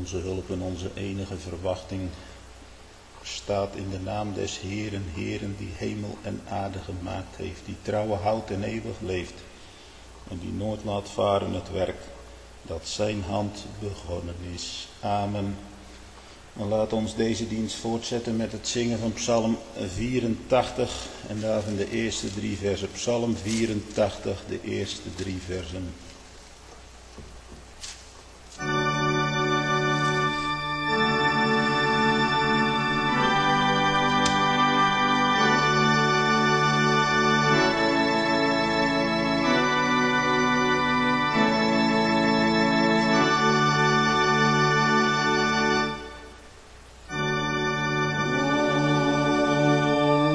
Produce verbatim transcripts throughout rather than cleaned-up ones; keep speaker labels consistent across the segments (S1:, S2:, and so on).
S1: onze hulp en onze enige verwachting staat in de naam des Heeren, Heeren die hemel en aarde gemaakt heeft, die trouwe houdt en eeuwig leeft en die nooit laat varen het werk dat zijn hand begonnen is. Amen. En laat ons deze dienst voortzetten met het zingen van Psalm vierentachtig en daarvan de eerste drie versen. Psalm vierentachtig, de eerste drie versen.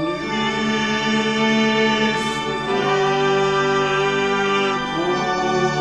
S2: Oh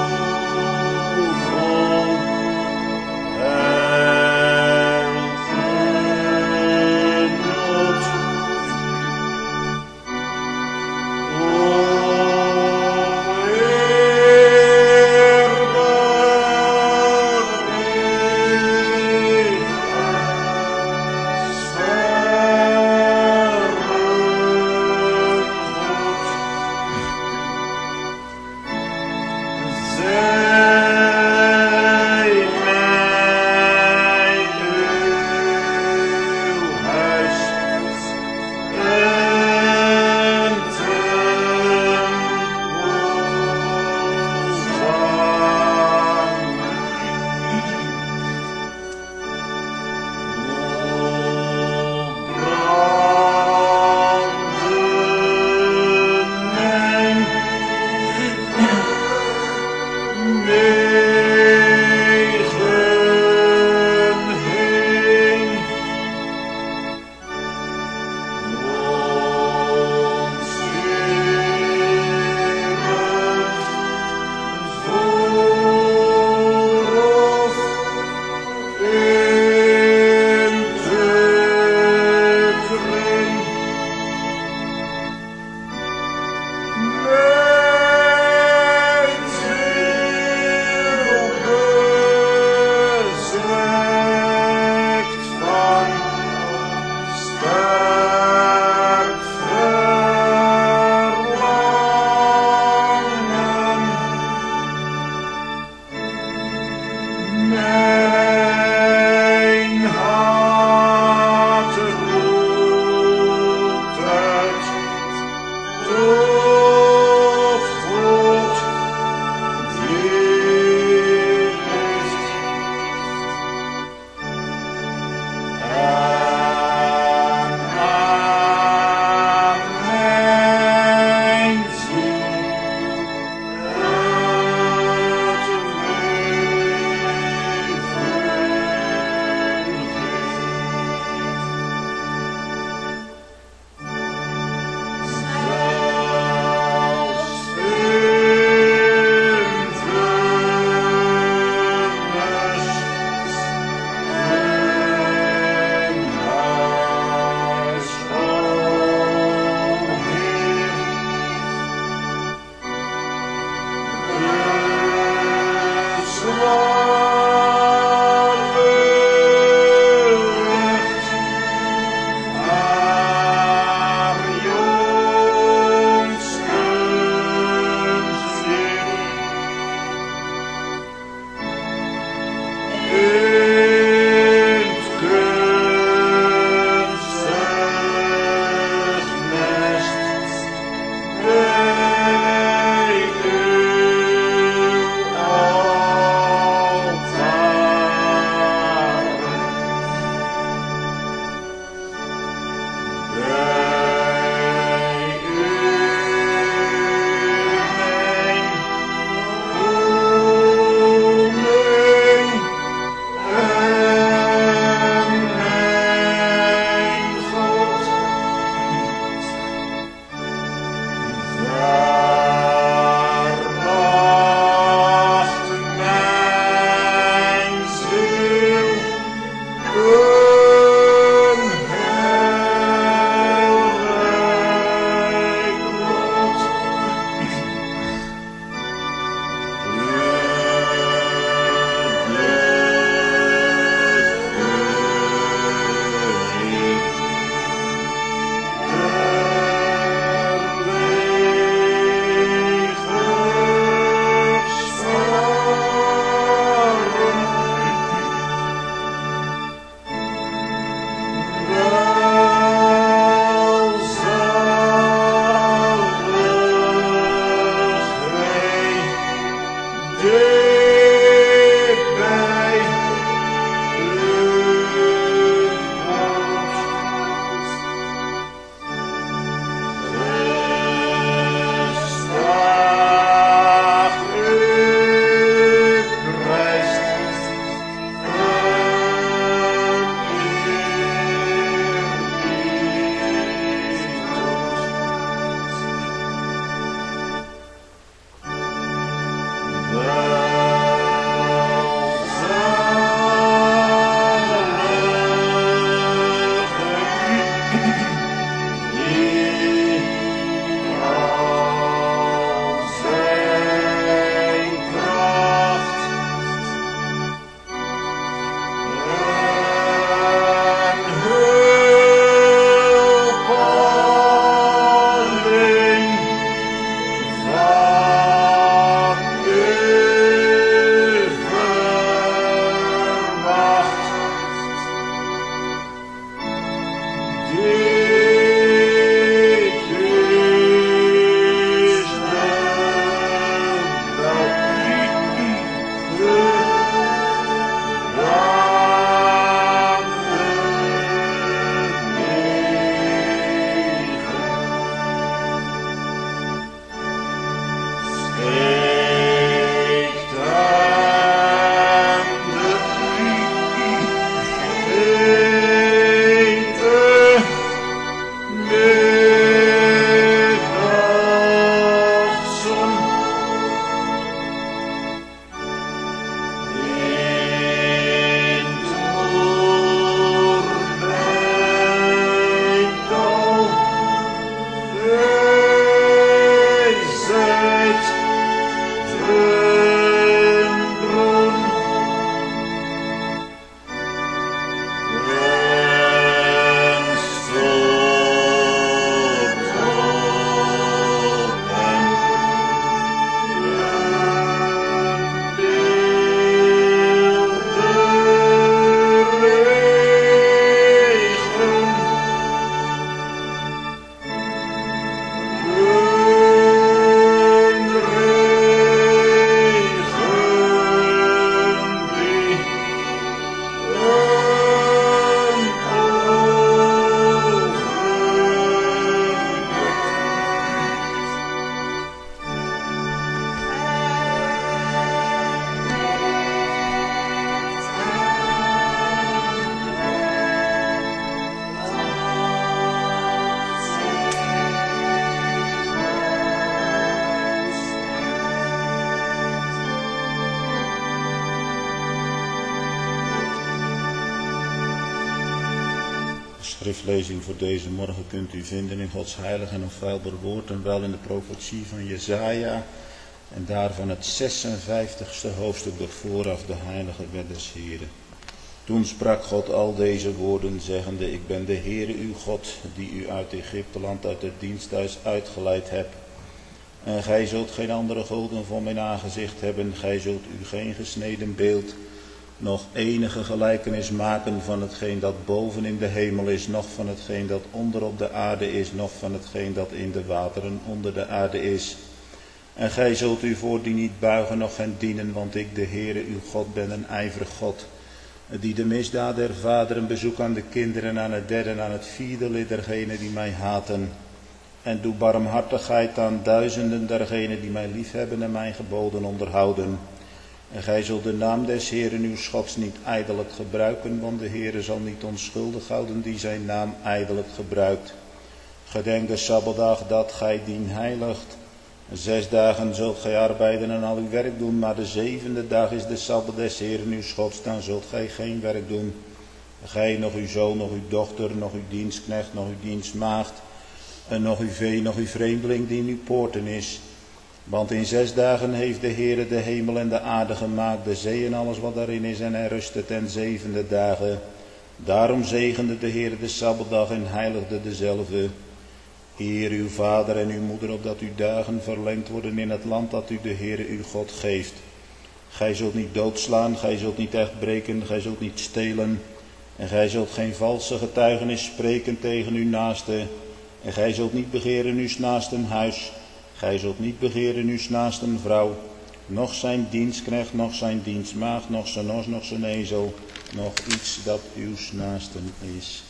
S1: De schriftlezing voor deze morgen kunt u vinden in Gods heilig en onfeilbaar woord en wel in de profetie van Jesaja en daarvan het zesenvijftigste hoofdstuk dat vooraf de heilige wet des Heren. Toen sprak God al deze woorden, zeggende: Ik ben de Heere uw God, die u uit Egypteland, uit het diensthuis uitgeleid heb. En gij zult geen andere goden voor mijn aangezicht hebben, gij zult u geen gesneden beeld, nog enige gelijkenis maken van hetgeen dat boven in de hemel is, noch van hetgeen dat onder op de aarde is, noch van hetgeen dat in de wateren onder de aarde is. En gij zult u voor die niet buigen, noch hen dienen, want ik, de Heere uw God, ben een ijverig God, die de misdaad der vaderen bezoek aan de kinderen, aan het derde en aan het vierde lid dergenen die mij haten. En doe barmhartigheid aan duizenden dergenen die mij liefhebben en mijn geboden onderhouden. En gij zult de naam des Heeren uw Gods niet ijdelijk gebruiken, want de Heere zal niet onschuldig houden die zijn naam ijdelijk gebruikt. Gedenk de Sabbatdag dat gij dien heiligt. Zes dagen zult gij arbeiden en al uw werk doen, maar de zevende dag is de Sabbat des Heeren uw Gods, dan zult gij geen werk doen. Gij, nog uw zoon, nog uw dochter, nog uw dienstknecht, nog uw dienstmaagd, en nog uw vee, nog uw vreemdeling die in uw poorten is. Want in zes dagen heeft de Heere de hemel en de aarde gemaakt, de zee en alles wat daarin is, en hij rustte ten zevende dagen. Daarom zegende de Heere de Sabbatdag en heiligde dezelfde. Eer uw vader en uw moeder, opdat uw dagen verlengd worden in het land dat u de Heere uw God geeft. Gij zult niet doodslaan, gij zult niet echt breken, gij zult niet stelen. En gij zult geen valse getuigenis spreken tegen uw naaste. En gij zult niet begeren uw naasten huis. Gij zult niet begeren uw naasten vrouw. Nog zijn dienstknecht, nog zijn dienstmaagd, nog zijn os, nog zijn ezel. Nog iets dat uw naasten is.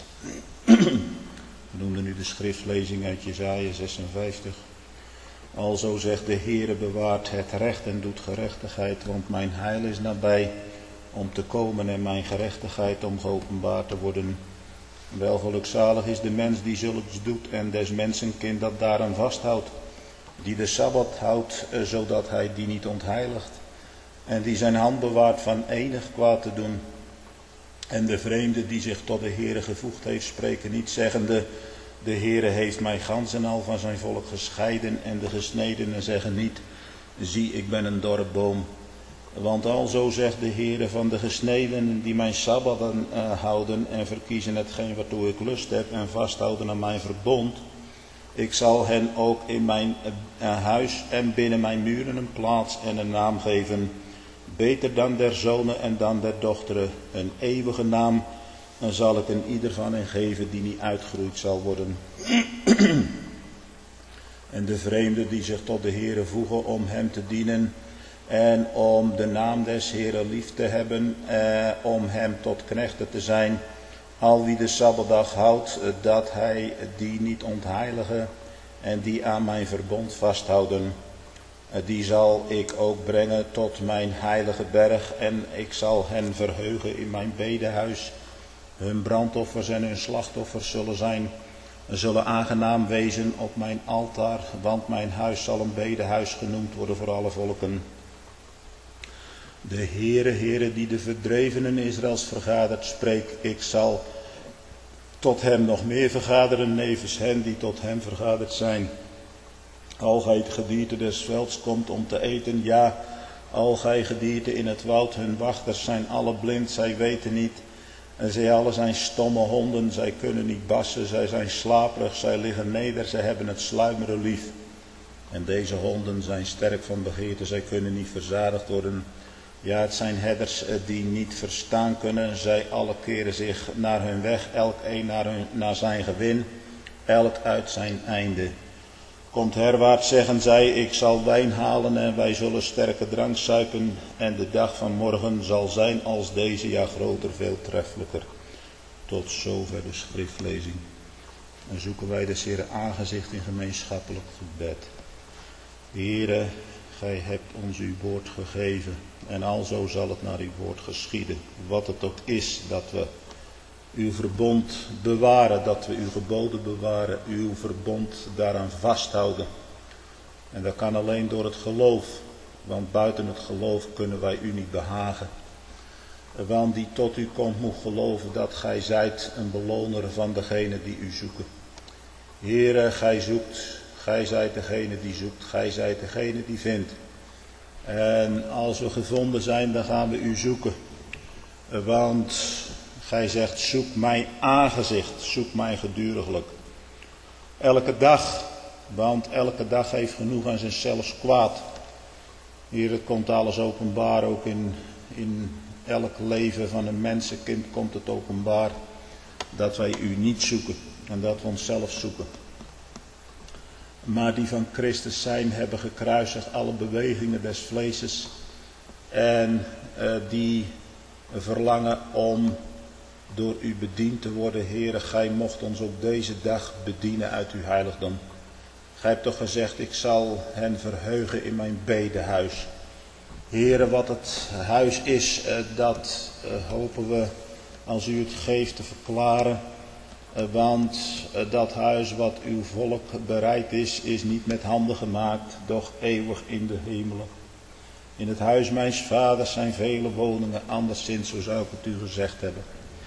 S1: We noemden nu de schriftlezing uit Jesaja zesenvijftig. Alzo zegt de Heere, bewaart het recht en doet gerechtigheid, want mijn heil is nabij om te komen en mijn gerechtigheid om geopenbaard te worden. Wel gelukzalig is de mens die zulks doet en des mensen kind dat daaraan vasthoudt, die de Sabbat houdt, zodat hij die niet ontheiligt, en die zijn hand bewaart van enig kwaad te doen. En de vreemde die zich tot de Heere gevoegd heeft, spreken niet zeggende: de Heere heeft mij gans en al van zijn volk gescheiden, en de gesnedenen zeggen niet: zie, ik ben een dorre boom. Want alzo zegt de Heere van de gesnedenen die mijn sabbatten uh, houden en verkiezen hetgeen waartoe ik lust heb en vasthouden aan mijn verbond. Ik zal hen ook in mijn uh, huis en binnen mijn muren een plaats en een naam geven. Beter dan der zonen en dan der dochteren. Een eeuwige naam en zal ik een ieder van hen geven die niet uitgeroeid zal worden. En de vreemden die zich tot de Heere voegen om hem te dienen en om de naam des Heeren lief te hebben, eh, om hem tot knechten te zijn, al wie de Sabbatdag houdt, dat hij die niet ontheiligen en die aan mijn verbond vasthouden. Die zal ik ook brengen tot mijn heilige berg en ik zal hen verheugen in mijn bedehuis. Hun brandoffers en hun slachtoffers zullen zijn, zullen aangenaam wezen op mijn altaar, want mijn huis zal een bedehuis genoemd worden voor alle volken. De Heere, Heere, die de verdrevenen Israëls vergadert, spreekt: ik zal tot hem nog meer vergaderen, nevens hen die tot hem vergaderd zijn. Al gij gedierte des velds komt om te eten, ja, al gij gedierte in het woud, hun wachters zijn alle blind, zij weten niet. En zij alle zijn stomme honden, zij kunnen niet bassen, zij zijn slaperig, zij liggen neder, zij hebben het sluimeren lief. En deze honden zijn sterk van begeerte, zij kunnen niet verzadigd worden. Ja, het zijn herders die niet verstaan kunnen, zij alle keren zich naar hun weg, elk een naar, hun, naar zijn gewin, elk uit zijn einde. Komt herwaarts, zeggen zij, ik zal wijn halen en wij zullen sterke drank suipen en de dag van morgen zal zijn als deze, ja groter, veel treffelijker. Tot zover de schriftlezing. Dan zoeken wij des Heeren aangezicht in gemeenschappelijk gebed. Heere, gij hebt ons uw woord gegeven en alzo zal het naar uw woord geschieden. Wat het ook is dat we uw verbond bewaren, dat we uw geboden bewaren, uw verbond daaraan vasthouden. En dat kan alleen door het geloof, want buiten het geloof kunnen wij u niet behagen. Want die tot u komt moet geloven dat gij zijt een beloner van degene die u zoeken. Heere, gij zoekt, gij zijt degene die zoekt, gij zijt degene die vindt. En als we gevonden zijn, dan gaan we u zoeken. Want gij zegt, zoek mijn aangezicht, zoek mij geduriglijk. Elke dag, want elke dag heeft genoeg aan zijn zelfs kwaad. Hier, het komt alles openbaar, ook in, in elk leven van een mensenkind komt het openbaar. Dat wij u niet zoeken en dat we onszelf zoeken. Maar die van Christus zijn, hebben gekruisigd alle bewegingen des vleeses. En uh, die verlangen om door u bediend te worden. Heere, gij mocht ons op deze dag bedienen uit uw heiligdom. Gij hebt toch gezegd, ik zal hen verheugen in mijn bedehuis. Heere, wat het huis is, uh, dat uh, hopen we, als u het geeft, te verklaren. Uh, want uh, dat huis wat uw volk bereid is, is niet met handen gemaakt, doch eeuwig in de hemelen. In het huis mijns vaders zijn vele woningen, anderszins, zo zou ik het u gezegd hebben.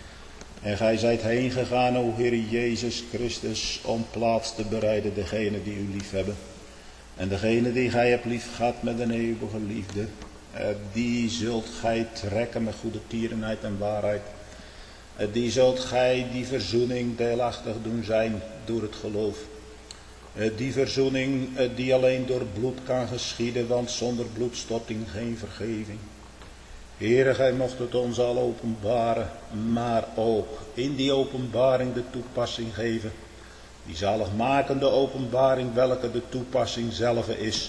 S1: En gij zijt heen gegaan, o Heer Jezus Christus, om plaats te bereiden degene die u lief hebben. En degene die gij hebt lief gehad met een eeuwige liefde, uh, die zult gij trekken met goede tierenheid en waarheid. Uh, die zult gij die verzoening deelachtig doen zijn door het geloof. Uh, die verzoening uh, die alleen door bloed kan geschieden, want zonder bloedstorting geen vergeving. Heere, gij mocht het ons al openbaren, maar ook in die openbaring de toepassing geven. Die zaligmakende openbaring, welke de toepassing zelf is.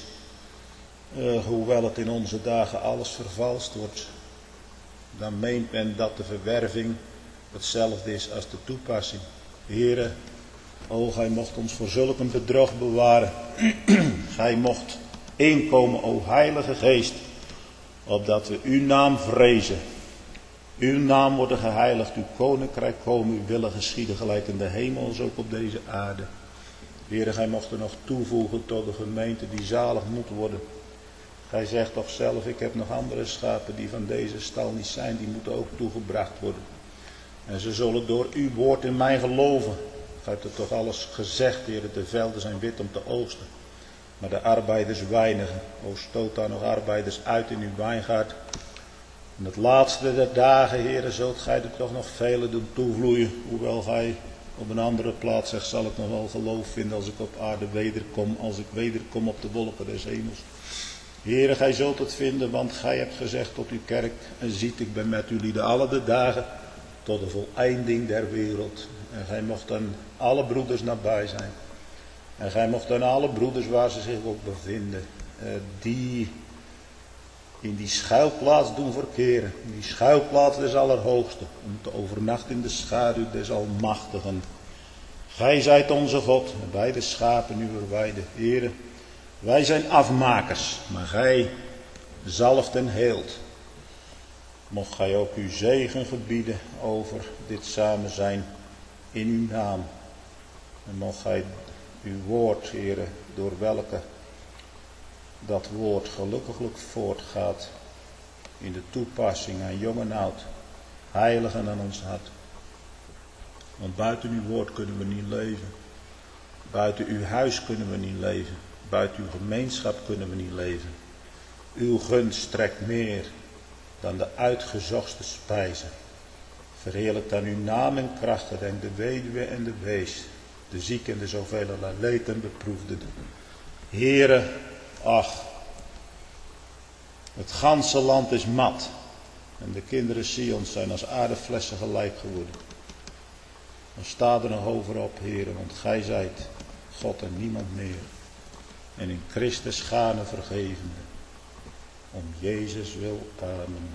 S1: Uh, hoewel het in onze dagen alles vervalst wordt, dan meent men dat de verwerving hetzelfde is als de toepassing. Heere, o, gij mocht ons voor zulk een bedrog bewaren. Gij mocht inkomen, o Heilige Geest, opdat we uw naam vrezen. Uw naam worden geheiligd, uw koninkrijk komen, uw willen geschieden, gelijk in de hemel als ook op deze aarde. Heere, gij mocht er nog toevoegen tot de gemeente die zalig moet worden. Gij zegt toch zelf, ik heb nog andere schapen die van deze stal niet zijn, die moeten ook toegebracht worden. En ze zullen door uw woord in mij geloven. Gij hebt het toch alles gezegd, Heere, de velden zijn wit om te oogsten, maar de arbeiders weinigen. O, stoot daar nog arbeiders uit in uw wijngaard. In het laatste der dagen, Heere, zult gij er toch nog velen doen toevloeien. Hoewel gij op een andere plaats zegt, zal ik nog wel geloof vinden als ik op aarde wederkom, als ik wederkom op de wolken des hemels. Heere, gij zult het vinden, want gij hebt gezegd tot uw kerk, en ziet, ik ben met u lieden alle de dagen, tot de voleinding der wereld. En gij mocht aan alle broeders nabij zijn. En gij mocht aan alle broeders waar ze zich ook bevinden, uh, die in die schuilplaats doen verkeren. In die schuilplaats des Allerhoogste, om te overnachten in de schaduw des Almachtigen. Gij zijt onze God, en wij de schapen uwer weide. Heere, wij zijn afmakers, maar gij zalft en heelt. Mocht gij ook uw zegen gebieden over dit samen zijn in uw naam. En mocht gij uw woord, Heere, door welke dat woord gelukkiglijk voortgaat in de toepassing aan jong en oud, heiligen aan ons hart. Want buiten uw woord kunnen we niet leven. Buiten uw huis kunnen we niet leven. Buiten uw gemeenschap kunnen we niet leven. Uw gunst strekt meer dan de uitgezochte spijzen. Verheerlijkt aan uw naam en kracht, gedenk de weduwe en de wees, de zieke en de zoveel leed en beproefden. Heere, ach, het ganse land is mat en de kinderen Sions zijn als aardeflessen gelijk geworden. Dan sta er nog over op, Heere, want gij zijt God en niemand meer. En in Christus gane vergevende. Om Jezus wil, amen.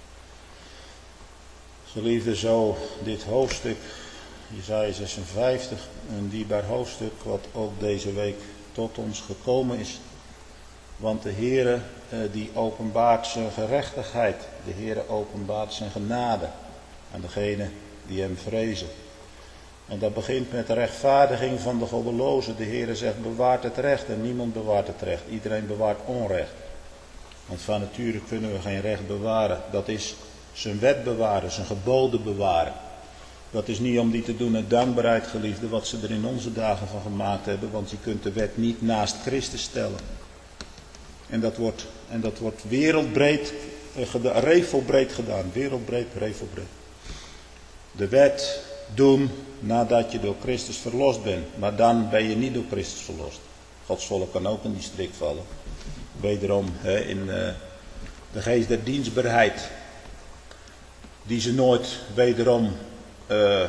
S1: Geliefde, zo dit hoofdstuk, Jesaja zesenvijftig, een dierbaar hoofdstuk wat ook deze week tot ons gekomen is. Want de Heere eh, die openbaart zijn gerechtigheid, de Heere openbaart zijn genade aan degenen die hem vrezen. En dat begint met de rechtvaardiging van de goddelozen. De Heere zegt, bewaart het recht en niemand bewaart het recht. Iedereen bewaart onrecht. Want van nature kunnen we geen recht bewaren. Dat is Zijn wet bewaren, zijn geboden bewaren. Dat is niet om die te doen uit dankbaarheid, geliefde, wat ze er in onze dagen van gemaakt hebben. Want je kunt de wet niet naast Christus stellen. En dat wordt, en dat wordt wereldbreed, geda- revelbreed gedaan. Wereldbreed, revelbreed. De wet doen nadat je door Christus verlost bent. Maar dan ben je niet door Christus verlost. Gods volk kan ook in die strik vallen. Wederom hè, in uh, de geest der dienstbaarheid. Die ze nooit wederom uh,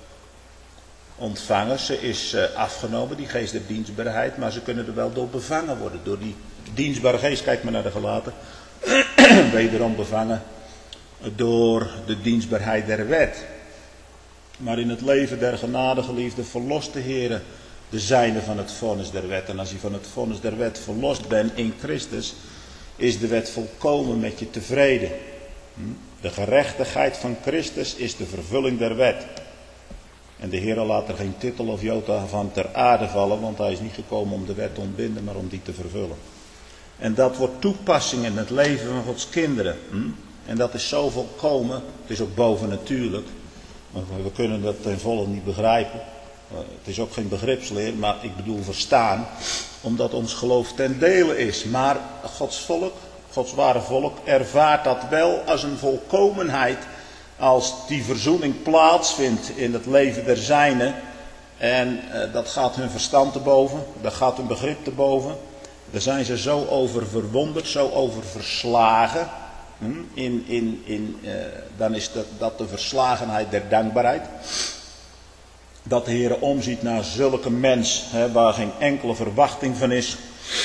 S1: ontvangen. Ze is uh, afgenomen, die geest der dienstbaarheid. Maar ze kunnen er wel door bevangen worden. Door die dienstbare geest, kijk maar naar de Galaten. Wederom bevangen door de dienstbaarheid der wet. Maar in het leven der genadegeliefde verlost de Heer de zijne van het vonnis der wet. En als je van het vonnis der wet verlost bent in Christus, is de wet volkomen met je tevreden. De gerechtigheid van Christus is de vervulling der wet. En de Heer laat er geen titel of jota van ter aarde vallen, want hij is niet gekomen om de wet te ontbinden, maar om die te vervullen. En dat wordt toepassing in het leven van Gods kinderen. En dat is zo volkomen, het is ook bovennatuurlijk. We kunnen dat ten volle niet begrijpen. Het is ook geen begripsleer, maar ik bedoel verstaan. Omdat ons geloof ten dele is. Maar Gods volk, Gods ware volk, ervaart dat wel als een volkomenheid. Als die verzoening plaatsvindt in het leven der zijnen. En eh, dat gaat hun verstand te boven. Dat gaat hun begrip te boven. Daar zijn ze zo over verwonderd, zo over verslagen. In, in, in, uh, dan is dat, dat de verslagenheid der dankbaarheid. Dat de Heer omziet naar zulke mens, hè, waar geen enkele verwachting van is.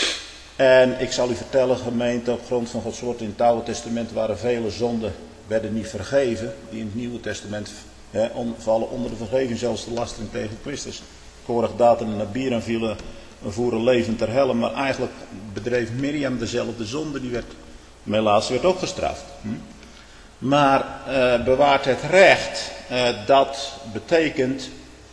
S1: En ik zal u vertellen, gemeente, op grond van Gods woord in het Oude Testament waren vele zonden, werden niet vergeven. Die in het Nieuwe Testament hè, on, vallen onder de vergeving, zelfs de lastering tegen Christus. Korach, Datan en Abiram vielen, voeren levend ter helle, maar eigenlijk bedreef Miriam dezelfde zonde, die werd... Maar helaas werd ook gestraft. Hm? Maar uh, bewaart het recht, uh, dat betekent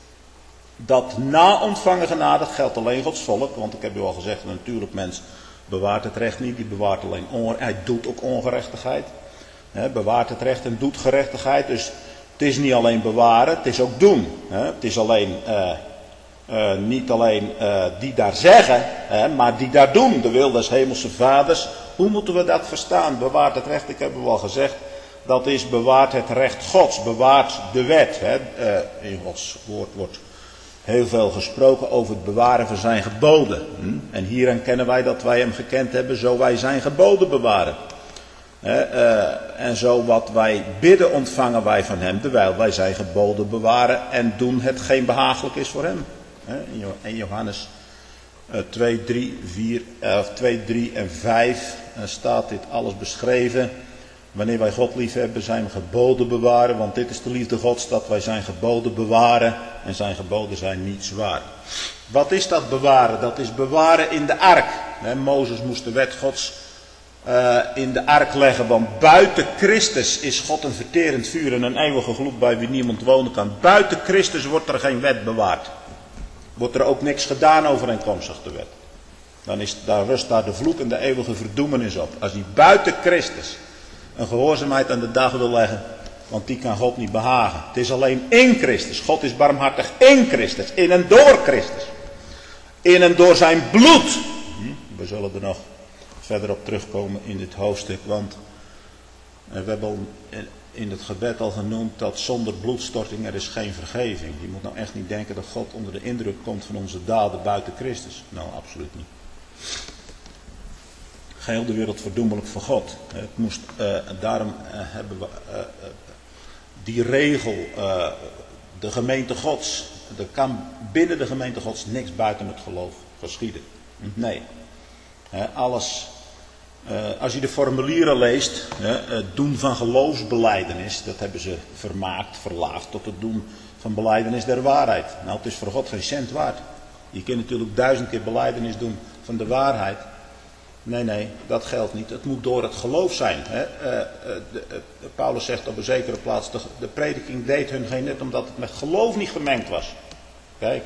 S1: dat na ontvangen genade, geldt alleen Gods volk, want ik heb u al gezegd, een natuurlijk mens bewaart het recht niet, die bewaart alleen ongerechtigheid, hij doet ook ongerechtigheid. He, bewaart het recht en doet gerechtigheid, dus het is niet alleen bewaren, het is ook doen. He, het is alleen... Uh, Uh, niet alleen uh, die daar zeggen, hè, maar die daar doen. De wil des hemelse vaders. Hoe moeten we dat verstaan? Bewaart het recht, ik heb u al gezegd. Dat is bewaart het recht Gods. Bewaart de wet. Hè. Uh, in Gods woord wordt heel veel gesproken over het bewaren van zijn geboden. Hm? En hierin kennen wij dat wij hem gekend hebben, zo wij zijn geboden bewaren. Hè, uh, en zo wat wij bidden ontvangen wij van hem, terwijl wij zijn geboden bewaren en doen hetgeen behagelijk is voor hem. In Johannes twee, drie, vier, twee, drie en vijf staat dit alles beschreven. Wanneer wij God lief hebben, zijn geboden bewaren. Want dit is de liefde Gods, dat wij zijn geboden bewaren. En zijn geboden zijn niet zwaar. Wat is dat bewaren? Dat is bewaren in de ark. Mozes moest de wet Gods uh, in de ark leggen. Want buiten Christus is God een verterend vuur en een eeuwige gloed bij wie niemand wonen kan. Buiten Christus wordt er geen wet bewaard. Wordt er ook niks gedaan overeenkomstig de wet. Dan is, daar rust daar de vloek en de eeuwige verdoemenis op. Als hij buiten Christus een gehoorzaamheid aan de dag wil leggen. Want die kan God niet behagen. Het is alleen in Christus. God is barmhartig in Christus. In en door Christus. In en door zijn bloed. We zullen er nog verder op terugkomen in dit hoofdstuk. Want we hebben al in het gebed al genoemd dat zonder bloedstorting er is geen vergeving. Je moet nou echt niet denken dat God onder de indruk komt van onze daden buiten Christus. Nou, absoluut niet. Geheel de wereld verdoemelijk voor God. Het moest, uh, daarom uh, hebben we uh, uh, die regel, uh, de gemeente Gods. Er kan binnen de gemeente Gods niks buiten het geloof geschieden. Nee. Uh, alles... Uh, als je de formulieren leest, uh, het doen van geloofsbelijdenis, dat hebben ze vermaakt, verlaafd tot het doen van belijdenis der waarheid. Nou, het is voor God geen cent waard. Je kunt natuurlijk duizend keer belijdenis doen van de waarheid. Nee, nee, dat geldt niet. Het moet door het geloof zijn. Hè. Uh, uh, de, uh, Paulus zegt op een zekere plaats, de, de prediking deed hun geen nut omdat het met geloof niet gemengd was. Kijk.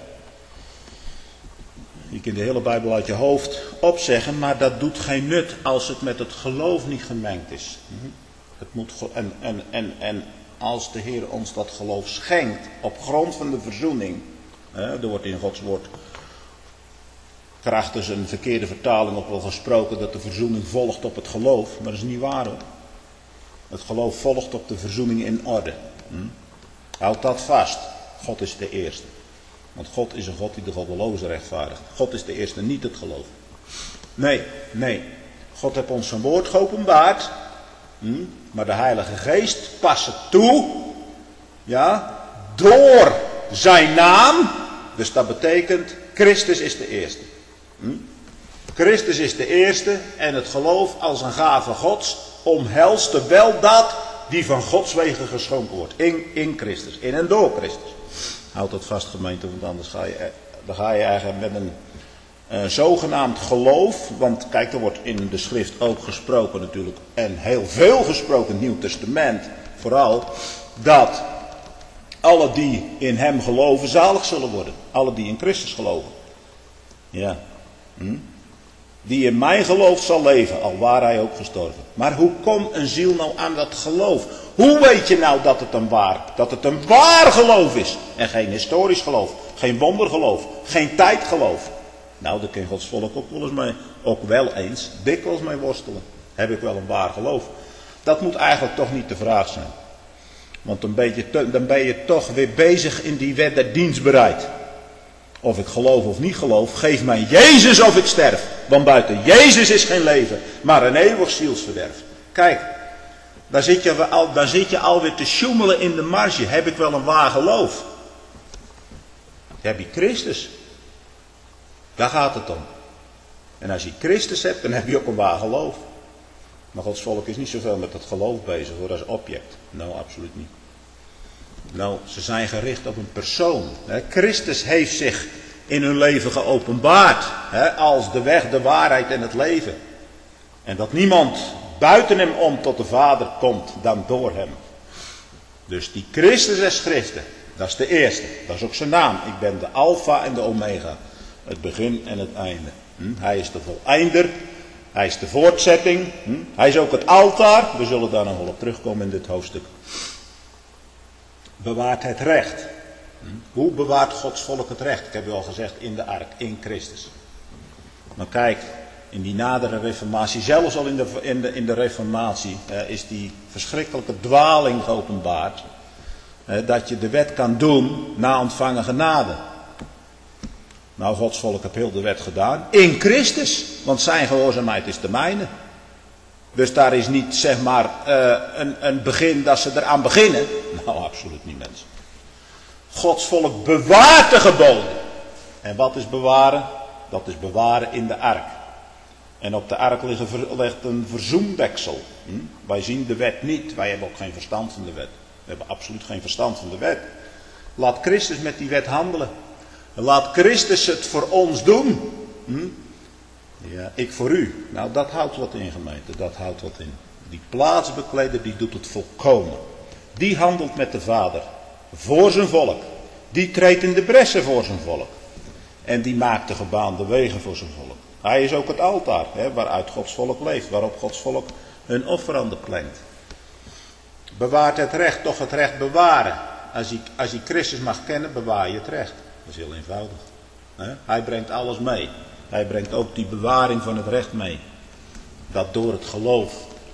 S1: Je kunt de hele Bijbel uit je hoofd opzeggen, maar dat doet geen nut als het met het geloof niet gemengd is. Het moet, en, en, en, en als de Heer ons dat geloof schenkt op grond van de verzoening. Hè, er wordt in Gods woord krachtens een verkeerde vertaling ook wel gesproken dat de verzoening volgt op het geloof. Maar dat is niet waar hoor. Het geloof volgt op de verzoening in orde. Hm? Houd dat vast. God is de eerste. Want God is een God die de goddelozen rechtvaardigt. God is de eerste, niet het geloof. Nee, nee. God heeft ons zijn woord geopenbaard. Hm? Maar de Heilige Geest past het toe. Ja. Door zijn naam. Dus dat betekent, Christus is de eerste. Hm? Christus is de eerste. En het geloof als een gave Gods omhelst de weldaad die van Gods wegen geschonken wordt. In, in Christus. In en door Christus. Houd dat vast gemeente, want anders ga je, dan ga je eigenlijk met een uh, zogenaamd geloof. Want kijk, er wordt in de schrift ook gesproken natuurlijk. En heel veel gesproken in het Nieuw Testament. Vooral dat alle die in hem geloven zalig zullen worden. Alle die in Christus geloven. Ja. Hm? Die in mij gelooft zal leven, al waar hij ook gestorven. Maar hoe komt een ziel nou aan dat geloof? Hoe weet je nou dat het een waar, dat het een waar geloof is? En geen historisch geloof, geen wondergeloof, geen tijdgeloof. Nou, daar kan Gods volk ook wel eens mee, ook wel eens, dikwijls mee worstelen. Heb ik wel een waar geloof? Dat moet eigenlijk toch niet de vraag zijn. Want dan ben je, te, dan ben je toch weer bezig in die wet der dienstbereid. Of ik geloof of niet geloof, geef mij Jezus of ik sterf. Want buiten Jezus is geen leven, maar een eeuwig zielsverderf. Kijk, daar zit je, al, daar zit je alweer te sjoemelen in de marge. Heb ik wel een waar geloof? Heb je Christus? Daar gaat het om. En als je Christus hebt, dan heb je ook een waar geloof. Maar Gods volk is niet zoveel met dat geloof bezig hoor, als object. Nou, absoluut niet. Nou, ze zijn gericht op een persoon. Christus heeft zich in hun leven geopenbaard. Als de weg, de waarheid en het leven. En dat niemand buiten hem om tot de Vader komt dan door hem. Dus die Christus der Schriften, dat is de eerste. Dat is ook zijn naam. Ik ben de Alpha en de Omega. Het begin en het einde. Hij is de voleinder. Hij is de voortzetting. Hij is ook het altaar. We zullen daar nog wel op terugkomen in dit hoofdstuk. Bewaart het recht. Hoe bewaart Gods volk het recht? Ik heb u al gezegd, in de ark, in Christus. Maar kijk, in die nadere reformatie, zelfs al in de, in de, in de reformatie, eh, is die verschrikkelijke dwaling geopenbaard. Eh, dat je de wet kan doen na ontvangen genade. Nou, Gods volk heeft heel de wet gedaan. In Christus, want zijn gehoorzaamheid is de mijne. Dus daar is niet, zeg maar, uh, een, een begin dat ze eraan beginnen. Nou, absoluut niet, mensen. Gods volk bewaart de geboden. En wat is bewaren? Dat is bewaren in de ark. En op de ark ligt een verzoendeksel. Hm? Wij zien de wet niet. Wij hebben ook geen verstand van de wet. We hebben absoluut geen verstand van de wet. Laat Christus met die wet handelen. Laat Christus het voor ons doen. Hm? Ja, ik voor u. Nou, dat houdt wat in, gemeente. Dat houdt wat in. Die plaatsbekleder, die doet het volkomen. Die handelt met de Vader. Voor zijn volk. Die treedt in de bressen voor zijn volk. En die maakt de gebaande wegen voor zijn volk. Hij is ook het altaar, hè, waaruit Gods volk leeft. Waarop Gods volk hun offeranden plengt. Bewaart het recht, toch het recht bewaren. Als je, als je Christus mag kennen, bewaar je het recht. Dat is heel eenvoudig. Hè? Hij brengt alles mee. Hij brengt ook die bewaring van het recht mee. Dat door het geloof.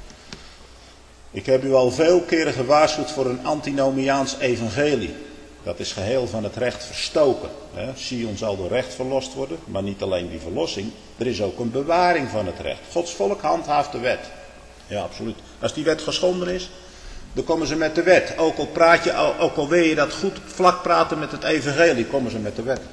S1: Ik heb u al veel keren gewaarschuwd voor een antinomiaans evangelie. Dat is geheel van het recht verstoken. Hè? Sion zal door recht verlost worden. Maar niet alleen die verlossing. Er is ook een bewaring van het recht. Gods volk handhaaft de wet. Ja, absoluut. Als die wet geschonden is, dan komen ze met de wet. Ook al, praat je, ook al wil je dat goed vlak praten met het evangelie, komen ze met de wet.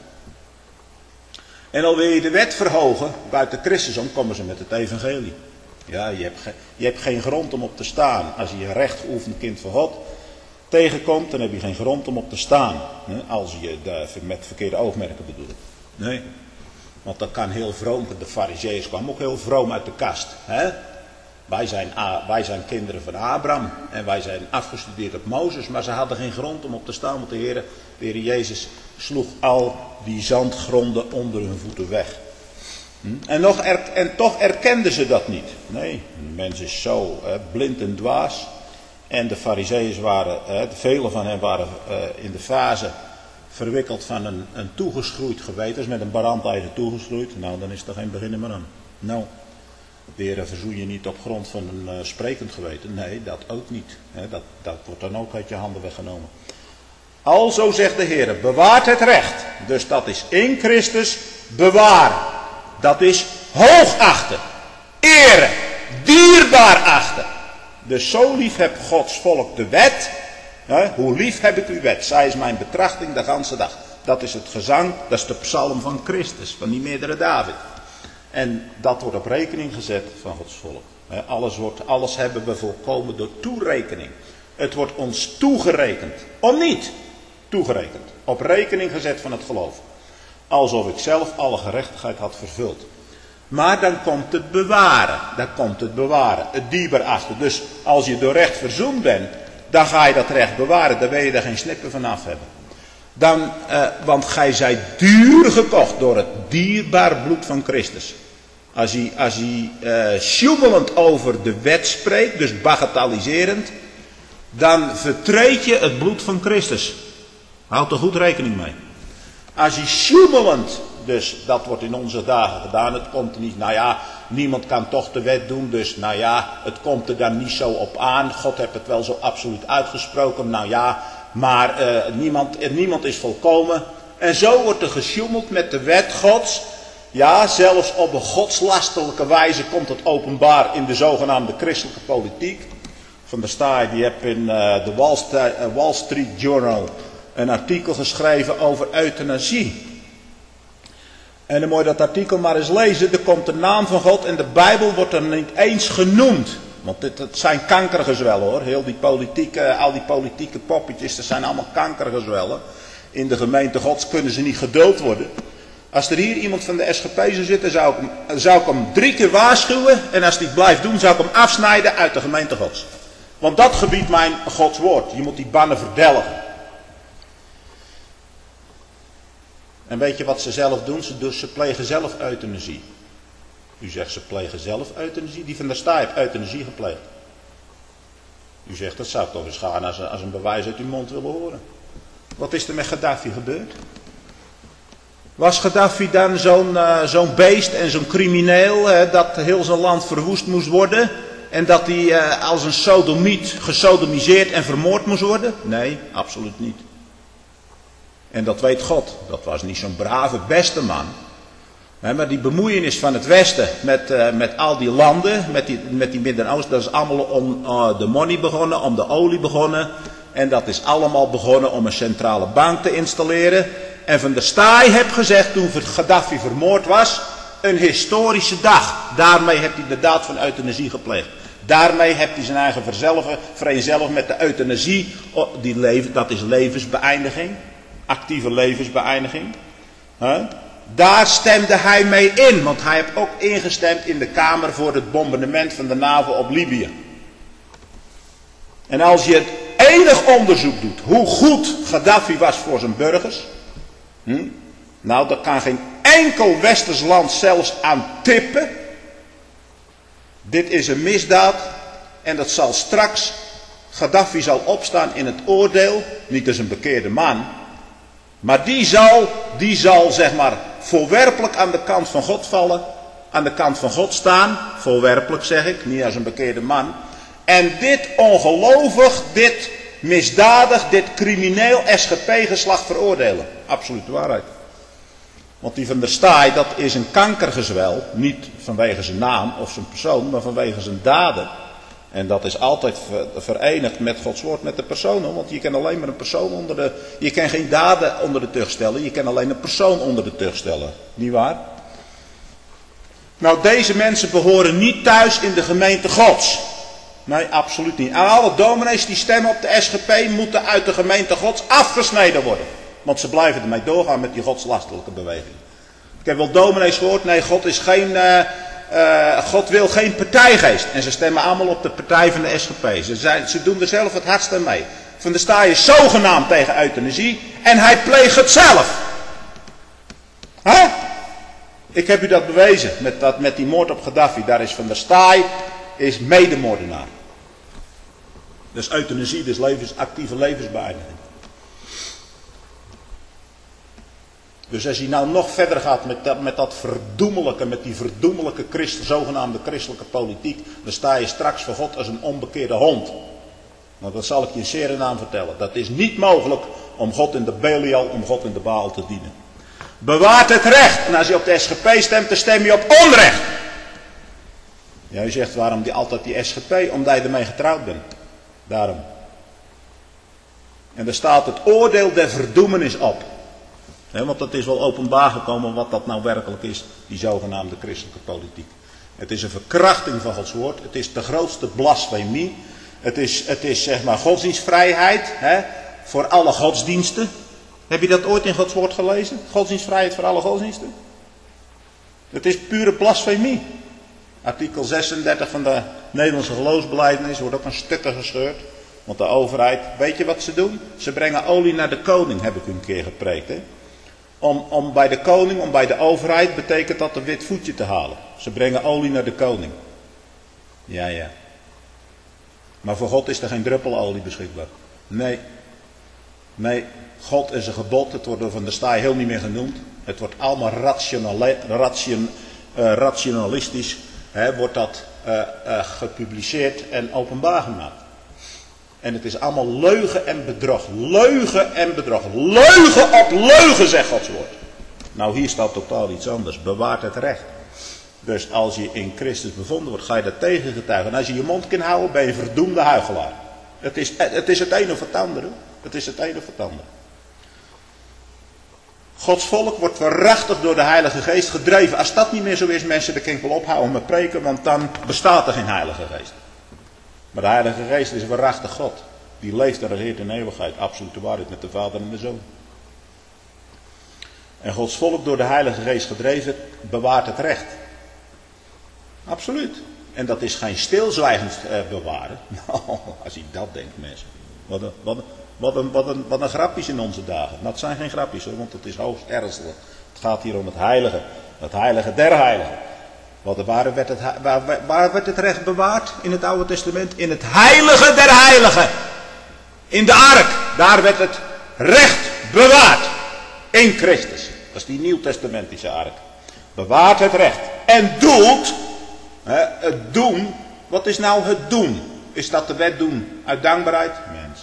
S1: En al wil je de wet verhogen, buiten Christus om, komen ze met het evangelie. Ja, je hebt, ge, je hebt geen grond om op te staan. Als je je recht geoefend kind van God tegenkomt, dan heb je geen grond om op te staan. Als je de, met verkeerde oogmerken bedoelt. Nee. Want dat kan heel vroom, de farizeeërs kwamen ook heel vroom uit de kast. Hè? Wij zijn, wij zijn kinderen van Abraham en wij zijn afgestudeerd op Mozes, maar ze hadden geen grond om op te staan, want de Heer, de Heer Jezus sloeg al die zandgronden onder hun voeten weg. Hm? En, nog er, en toch erkenden ze dat niet. Nee, een mens is zo hè, blind en dwaas. En de farizeeën waren, eh, vele van hen waren eh, in de fase verwikkeld van een, een toegeschroeid geweten. Dus met een brandijzer toegeschroeid. Nou, dan is er geen beginnen meer aan. Nou, de Heer verzoen je niet op grond van een uh, sprekend geweten. Nee, dat ook niet. He, dat, dat wordt dan ook uit je handen weggenomen. Alzo zegt de Heer, bewaart het recht. Dus dat is in Christus bewaren. Dat is hoogachten, eren, dierbaar achten. Dus zo lief heb Gods volk de wet. He, hoe lief heb ik uw wet? Zij is mijn betrachting de ganse dag. Dat is het gezang, dat is de psalm van Christus, van die meerdere David. En dat wordt op rekening gezet van Gods volk. He, alles, wordt, alles hebben we volkomen door toerekening. Het wordt ons toegerekend. Om niet toegerekend. Op rekening gezet van het geloof. Alsof ik zelf alle gerechtigheid had vervuld. Maar dan komt het bewaren. Dan komt het bewaren. Het dierbaar achten. Dus als je door recht verzoend bent. Dan ga je dat recht bewaren. Dan wil je er geen snippen van af hebben. Dan, eh, want gij zijt duur gekocht door het dierbaar bloed van Christus. Als hij, als hij eh, sjoemelend over de wet spreekt. Dus bagatelliserend. Dan vertreed je het bloed van Christus. Houd er goed rekening mee. Als je sjoemelend, dus dat wordt in onze dagen gedaan. Het komt er niet, nou ja, niemand kan toch de wet doen. Dus nou ja, het komt er dan niet zo op aan. God heeft het wel zo absoluut uitgesproken. Nou ja, maar uh, niemand, niemand is volkomen. En zo wordt er gesjoemeld met de wet Gods. Ja, zelfs op een godslastelijke wijze komt het openbaar in de zogenaamde christelijke politiek. Van der Staaij, die heb in uh, de Wall, uh, Wall Street Journal een artikel geschreven over euthanasie. En dan moet je dat artikel maar eens lezen. Er komt de naam van God en de Bijbel wordt er niet eens genoemd. Want dit, het zijn kankergezwellen hoor. Heel die politieke, al die politieke poppetjes, dat zijn allemaal kankergezwellen. In de gemeente Gods kunnen ze niet geduld worden. Als er hier iemand van de S G P zou zitten, zou ik hem, zou ik hem drie keer waarschuwen. En als hij het blijft doen, zou ik hem afsnijden uit de gemeente Gods. Want dat gebiedt mijn Gods woord. Je moet die bannen verdelgen. En weet je wat ze zelf doen? Ze, dus ze plegen zelf euthanasie. U zegt ze plegen zelf euthanasie. Die van der Staaij heeft euthanasie gepleegd. U zegt dat zou toch eens gaan als, als een bewijs uit uw mond willen horen. Wat is er met Gaddafi gebeurd? Was Gaddafi dan zo'n uh, zo'n beest en zo'n crimineel uh, dat heel zijn land verwoest moest worden? En dat hij uh, als een sodomiet gesodomiseerd en vermoord moest worden? Nee, absoluut niet. En dat weet God. Dat was niet zo'n brave, beste man. He, maar die bemoeienis van het Westen met, uh, met al die landen, met die, met die Midden-Oosten, dat is allemaal om uh, de money begonnen, om de olie begonnen. En dat is allemaal begonnen om een centrale bank te installeren. En Van der Staaij heeft gezegd toen Gaddafi vermoord was, een historische dag. Daarmee heeft hij de daad van euthanasie gepleegd. Daarmee heeft hij zijn eigen verzelven, vereenzelvigd met de euthanasie. Die leven, dat is levensbeëindiging. Actieve levensbeëindiging. Huh? Daar stemde hij mee in. Want hij heeft ook ingestemd in de Kamer voor het bombardement van de NAVO op Libië. En als je het enig onderzoek doet hoe goed Gaddafi was voor zijn burgers. Hm? Nou, daar kan geen enkel westers land zelfs aan tippen. Dit is een misdaad. En dat zal straks, Gaddafi zal opstaan in het oordeel. Niet als een bekeerde man. Maar die zal, die zal zeg maar voorwerpelijk aan de kant van God vallen. Aan de kant van God staan. Voorwerpelijk zeg ik, niet als een bekeerde man. En dit ongelovig, dit misdadig, dit crimineel S G P-geslacht veroordelen. Absolute waarheid. Want die Van der Staaij, dat is een kankergezwel. Niet vanwege zijn naam of zijn persoon, maar vanwege zijn daden. En dat is altijd verenigd met Gods woord, met de persoon. Want je kan alleen maar een persoon onder de... Je kan geen daden onder de tug stellen. Je kan alleen een persoon onder de tug stellen. Niet waar? Nou, deze mensen behoren niet thuis in de gemeente Gods. Nee, absoluut niet. En alle dominees die stemmen op de S G P moeten uit de gemeente Gods afgesneden worden. Want ze blijven ermee doorgaan met die godslastelijke beweging. Ik heb wel dominees gehoord, nee, God is geen... Uh, uh, God wil geen partijgeest. En ze stemmen allemaal op de partij van de S G P. Ze, zijn, ze doen er zelf het hardst aan mee. Van der Staaij is zogenaamd tegen euthanasie. En hij pleegt het zelf. Huh? Ik heb u dat bewezen. Met, dat, met die moord op Gaddafi. Daar is Van der Staaij is medemoordenaar. Dus euthanasie, dus levens, actieve levensbeëindiging. Dus als hij nou nog verder gaat met dat, met dat verdoemelijke, met die verdoemelijke christen, zogenaamde christelijke politiek, dan sta je straks voor God als een onbekeerde hond. Nou, dat zal ik je in zere naam vertellen. Dat is niet mogelijk om God in de Belial, om God in de Baal te dienen. Bewaart het recht. En als je op de S G P stemt, dan stem je op onrecht. Ja, je zegt, waarom die, altijd die S G P? Omdat je ermee getrouwd bent. Daarom. En er staat het oordeel der verdoemenis op. He, want het is wel openbaar gekomen wat dat nou werkelijk is, die zogenaamde christelijke politiek. Het is een verkrachting van Gods woord. Het is de grootste blasfemie. Het is, het is zeg maar godsdienstvrijheid, he, voor alle godsdiensten. Heb je dat ooit in Gods woord gelezen? Godsdienstvrijheid voor alle godsdiensten? Het is pure blasfemie. Artikel zesendertig van de Nederlandse geloofsbelijdenis wordt ook aan stukken gescheurd. Want de overheid, weet je wat ze doen? Ze brengen olie naar de koning, heb ik u een keer gepreekt. Hè? Om, om bij de koning, om bij de overheid, betekent dat een wit voetje te halen. Ze brengen olie naar de koning. Ja, ja. Maar voor God is er geen druppel olie beschikbaar. Nee. Nee, God is een gebod. Het wordt door Van der Staaij heel niet meer genoemd. Het wordt allemaal rationale, ration, uh, rationalistisch. Hè, wordt dat uh, uh, gepubliceerd en openbaar gemaakt. En het is allemaal leugen en bedrog. Leugen en bedrog. Leugen op leugen, zegt Gods woord. Nou, hier staat totaal iets anders. Bewaart het recht. Dus als je in Christus bevonden wordt, ga je dat tegengetuigen. En als je je mond kan houden, ben je een verdoemde huichelaar. Het is, het is het een of het andere. Het is het een of het andere. Gods volk wordt waarachtig door de Heilige Geest gedreven. Als dat niet meer zo is, mensen, dan kan ik wel ophouden met preken, want dan bestaat er geen Heilige Geest. Maar de Heilige Geest is waarachtig God. Die leeft en regeert in eeuwigheid. Absolute waarheid met de Vader en de Zoon. En Gods volk door de Heilige Geest gedreven bewaart het recht. Absoluut. En dat is geen stilzwijgend eh, bewaren. Nou, als je dat denkt, mensen. Wat een, wat, een, wat, een, wat, een, wat een grapjes in onze dagen. Nou, het zijn geen grapjes hoor, want het is hoogst ernstig. Het gaat hier om het heilige. Het heilige der heiligen. Wat, waar, werd het, waar, waar werd het recht bewaard in het Oude Testament? In het heilige der heiligen. In de ark. Daar werd het recht bewaard. In Christus. Dat is die Nieuwtestamentische ark. Bewaart het recht. En doet. Hè, het doen. Wat is nou het doen? Is dat de wet doen uit dankbaarheid? Mens.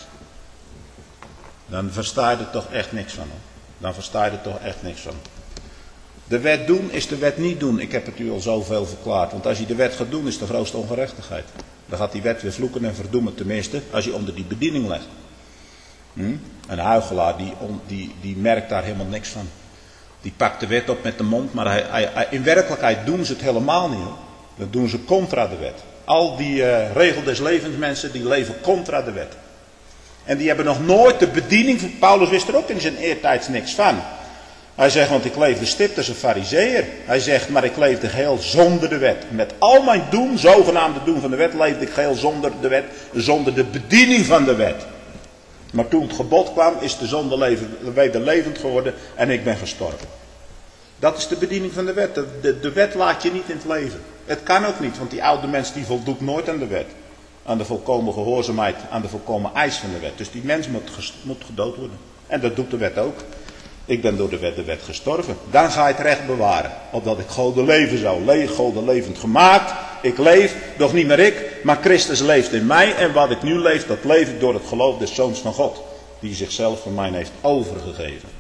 S1: Dan versta je er toch echt niks van. Hoor. Dan versta je er toch echt niks van. De wet doen is de wet niet doen. Ik heb het u al zoveel verklaard. Want als je de wet gaat doen, is het de grootste ongerechtigheid. Dan gaat die wet weer vloeken en verdoemen. Tenminste, als je onder die bediening legt. Hm? Een huichelaar, die, die, die merkt daar helemaal niks van. Die pakt de wet op met de mond. Maar hij, hij, hij, in werkelijkheid doen ze het helemaal niet. Hoor. Dan doen ze contra de wet. Al die uh, regel des levens mensen, die leven contra de wet. En die hebben nog nooit de bediening. Paulus wist er ook in zijn eertijds niks van. Hij zegt, want ik leefde stipt als een farizeeër. Hij zegt, maar ik leefde geheel zonder de wet. Met al mijn doen, zogenaamde doen van de wet, leefde ik geheel zonder de wet. Zonder de bediening van de wet. Maar toen het gebod kwam, is de zonde leven, wederlevend geworden en ik ben gestorven. Dat is de bediening van de wet. De, de, de wet laat je niet in het leven. Het kan ook niet, want die oude mens die voldoet nooit aan de wet. Aan de volkomen gehoorzaamheid, aan de volkomen eis van de wet. Dus die mens moet, ges, moet gedood worden. En dat doet de wet ook. Ik ben door de wet, de wet gestorven. Dan ga je het recht bewaren. Opdat ik Gode leven zou. Le- Gode levend gemaakt. Ik leef, doch niet meer ik. Maar Christus leeft in mij. En wat ik nu leef, dat leef ik door het geloof des Zoons van God. Die zichzelf voor mij heeft overgegeven.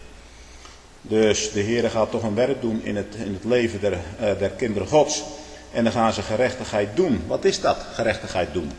S1: Dus de Heer gaat toch een werk doen in het, in het leven der, uh, der kinderen Gods. En dan gaan ze gerechtigheid doen. Wat is dat, gerechtigheid doen?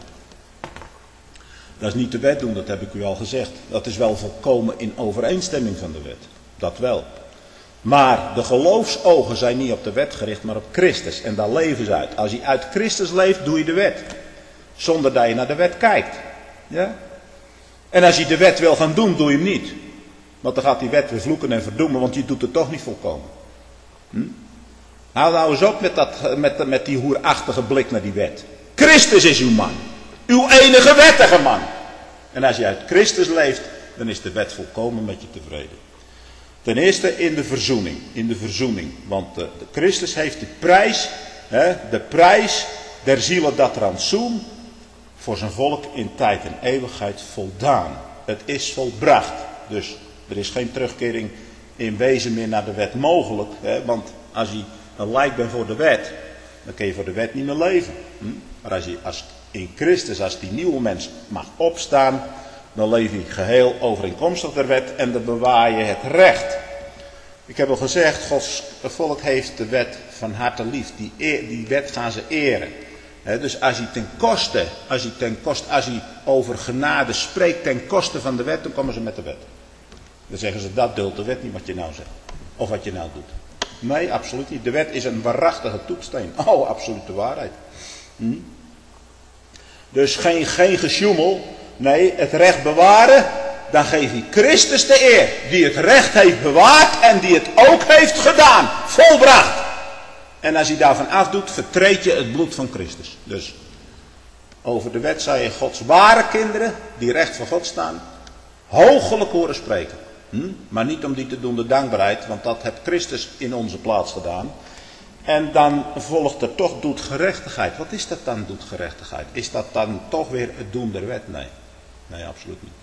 S1: Dat is niet de wet doen, dat heb ik u al gezegd. Dat is wel volkomen in overeenstemming van de wet. Dat wel. Maar de geloofsogen zijn niet op de wet gericht, maar op Christus. En daar leven ze uit. Als je uit Christus leeft, doe je de wet. Zonder dat je naar de wet kijkt. Ja? En als je de wet wil gaan doen, doe je hem niet. Want dan gaat die wet weer vloeken en verdoemen, want je doet het toch niet volkomen. Hm? Hou nou eens op met, dat, met, met die hoerachtige blik naar die wet. Christus is uw man. Uw enige wettige man. En als je uit Christus leeft, dan is de wet volkomen met je tevreden. Ten eerste in de verzoening. In de verzoening. Want de, de Christus heeft de prijs, hè, de prijs der zielen dat rantsoen, voor zijn volk in tijd en eeuwigheid voldaan. Het is volbracht. Dus er is geen terugkering in wezen meer naar de wet mogelijk. Hè? Want als je een lijk bent voor de wet, dan kun je voor de wet niet meer leven. Hm? Maar als je als in Christus, als die nieuwe mens mag opstaan, dan leef je geheel overeenkomstig der wet en dan bewaar je het recht. Ik heb al gezegd, Gods volk heeft de wet van harte lief. Die, eer, die wet gaan ze eren. He, dus als hij ten koste, als hij ten koste, als hij over genade spreekt ten koste van de wet, dan komen ze met de wet. Dan zeggen ze, dat duldt de wet niet wat je nou zegt. Of wat je nou doet. Nee, absoluut niet. De wet is een waarachtige toetsteen. Oh, absolute waarheid. Hm? Dus geen, geen gesjoemel. Nee, het recht bewaren. Dan geef hij Christus de eer. Die het recht heeft bewaard en die het ook heeft gedaan. Volbracht. En als hij daarvan afdoet, vertreed je het bloed van Christus. Dus over de wet zou je Gods ware kinderen, die recht voor God staan, hoogelijk horen spreken. Hm? Maar niet om die te doen de dankbaarheid, want dat heeft Christus in onze plaats gedaan. En dan volgt er toch doet gerechtigheid. Wat is dat dan, doet gerechtigheid? Is dat dan toch weer het doen der wet? Nee, nee, absoluut niet.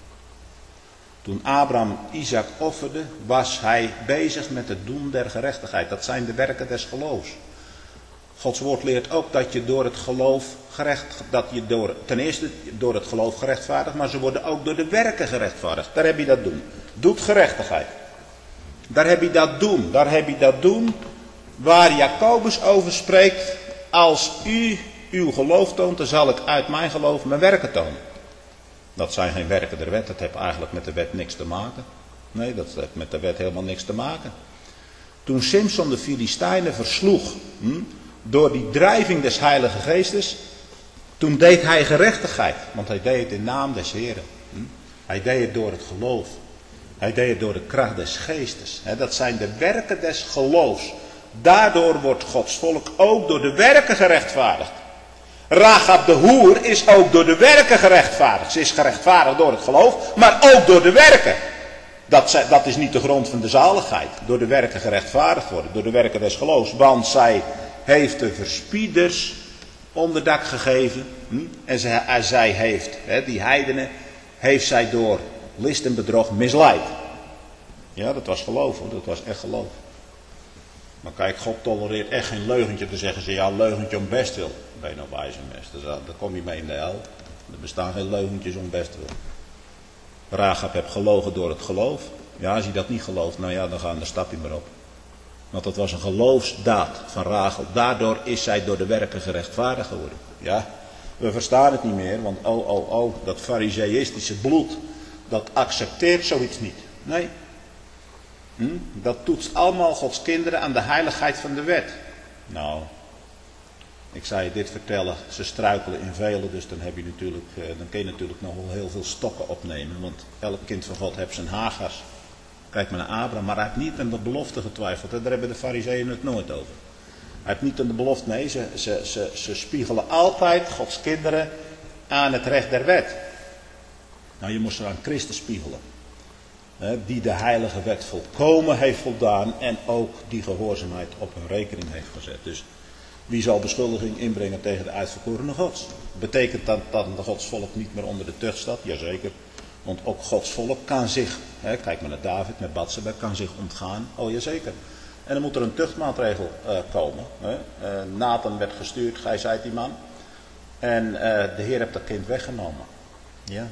S1: Toen Abraham Isaac offerde, was hij bezig met het doen der gerechtigheid. Dat zijn de werken des geloofs. Gods woord leert ook dat je door het geloof gerecht, dat je door, ten eerste door het geloof gerechtvaardigd, maar ze worden ook door de werken gerechtvaardigd. Daar heb je dat doen. Doet gerechtigheid. Daar heb je dat doen. Daar heb je dat doen waar Jacobus over spreekt. Als u uw geloof toont, dan zal ik uit mijn geloof mijn werken tonen. Dat zijn geen werken der wet, dat heeft eigenlijk met de wet niks te maken. Nee, dat heeft met de wet helemaal niks te maken. Toen Simson de Filistijnen versloeg, hm, door die drijving des Heilige Geestes, toen deed hij gerechtigheid. Want hij deed het in naam des Heren. Hm. Hij deed het door het geloof. Hij deed het door de kracht des Geestes. He, dat zijn de werken des geloofs. Daardoor wordt Gods volk ook door de werken gerechtvaardigd. Rahab de hoer is ook door de werken gerechtvaardigd. Ze is gerechtvaardigd door het geloof, maar ook door de werken. Dat, dat is niet de grond van de zaligheid. Door de werken gerechtvaardigd worden. Door de werken des geloofs. Want zij heeft de verspieders onderdak gegeven. Hm? En zij, zij heeft, hè, die heidenen, heeft zij door list en bedrog misleid. Ja, dat was geloof hoor. Dat was echt geloof. Maar kijk, God tolereert echt geen leugentje te zeggen ze ja, een leugentje om best wil. Ben je nou wijs en best. Daar kom je mee in de hel. Er bestaan geen leugentjes om best wil. Rahab heeft gelogen door het geloof. Ja, als je dat niet gelooft, nou ja, dan gaan de stap je maar op. Want dat was een geloofsdaad van Rahab. Daardoor is zij door de werken gerechtvaardigd geworden. Ja, we verstaan het niet meer, want oh, oh, oh, dat fariseïstische bloed, dat accepteert zoiets niet. Nee. Hm? Dat toetst allemaal Gods kinderen aan de heiligheid van de wet. Nou, ik zou je dit vertellen, ze struikelen in velen, dus dan, heb je natuurlijk, dan kun je natuurlijk nog wel heel veel stokken opnemen. Want elk kind van God heeft zijn Hagars. Kijk maar naar Abraham, maar hij heeft niet aan de belofte getwijfeld. Daar hebben de fariseeën het nooit over. Hij heeft niet aan de belofte, nee, ze, ze, ze, ze spiegelen altijd Gods kinderen aan het recht der wet. Nou, je moest er aan Christus spiegelen. Hè, die de heilige wet volkomen heeft voldaan en ook die gehoorzaamheid op hun rekening heeft gezet. Dus wie zal beschuldiging inbrengen tegen de uitverkorene Gods? Betekent dat dat de Gods volk niet meer onder de tucht staat? Jazeker. Want ook Gods volk kan zich, hè, kijk maar naar David met Batseba, kan zich ontgaan. Oh jazeker. En dan moet er een tuchtmaatregel uh, komen. Hè. Uh, Nathan werd gestuurd, gij zijt die man. En uh, de Heer heeft dat kind weggenomen. Ja.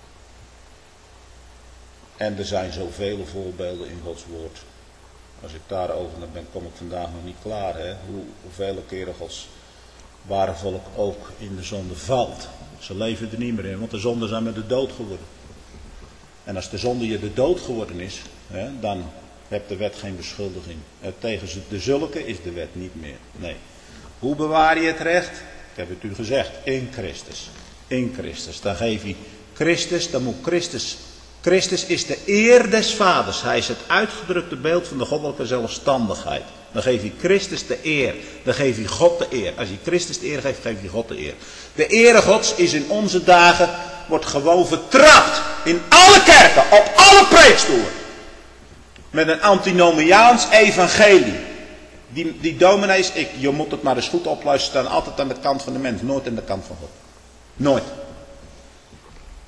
S1: En er zijn zoveel voorbeelden in Gods woord. Als ik daarover dan ben, kom ik vandaag nog niet klaar. Hè? Hoe, hoeveel keren Gods ware volk ook in de zonde valt. Ze leven er niet meer in, want de zonden zijn met de dood geworden. En als de zonde je de dood geworden is, hè, dan heeft de wet geen beschuldiging. Tegen de zulke is de wet niet meer. Nee. Hoe bewaar je het recht? Ik heb het u gezegd, in Christus. In Christus. Dan geef je Christus, dan moet Christus... Christus is de eer des vaders. Hij is het uitgedrukte beeld van de goddelijke zelfstandigheid. Dan geef je Christus de eer. Dan geef je God de eer. Als je Christus de eer geeft, geef je God de eer. De ere Gods is in onze dagen, wordt gewoon vertrapt. In alle kerken, op alle preekstoelen. Met een antinomiaans evangelie. Die, die dominees, ik, je moet het maar eens goed opluisteren, staan altijd aan de kant van de mens. Nooit aan de kant van God. Nooit.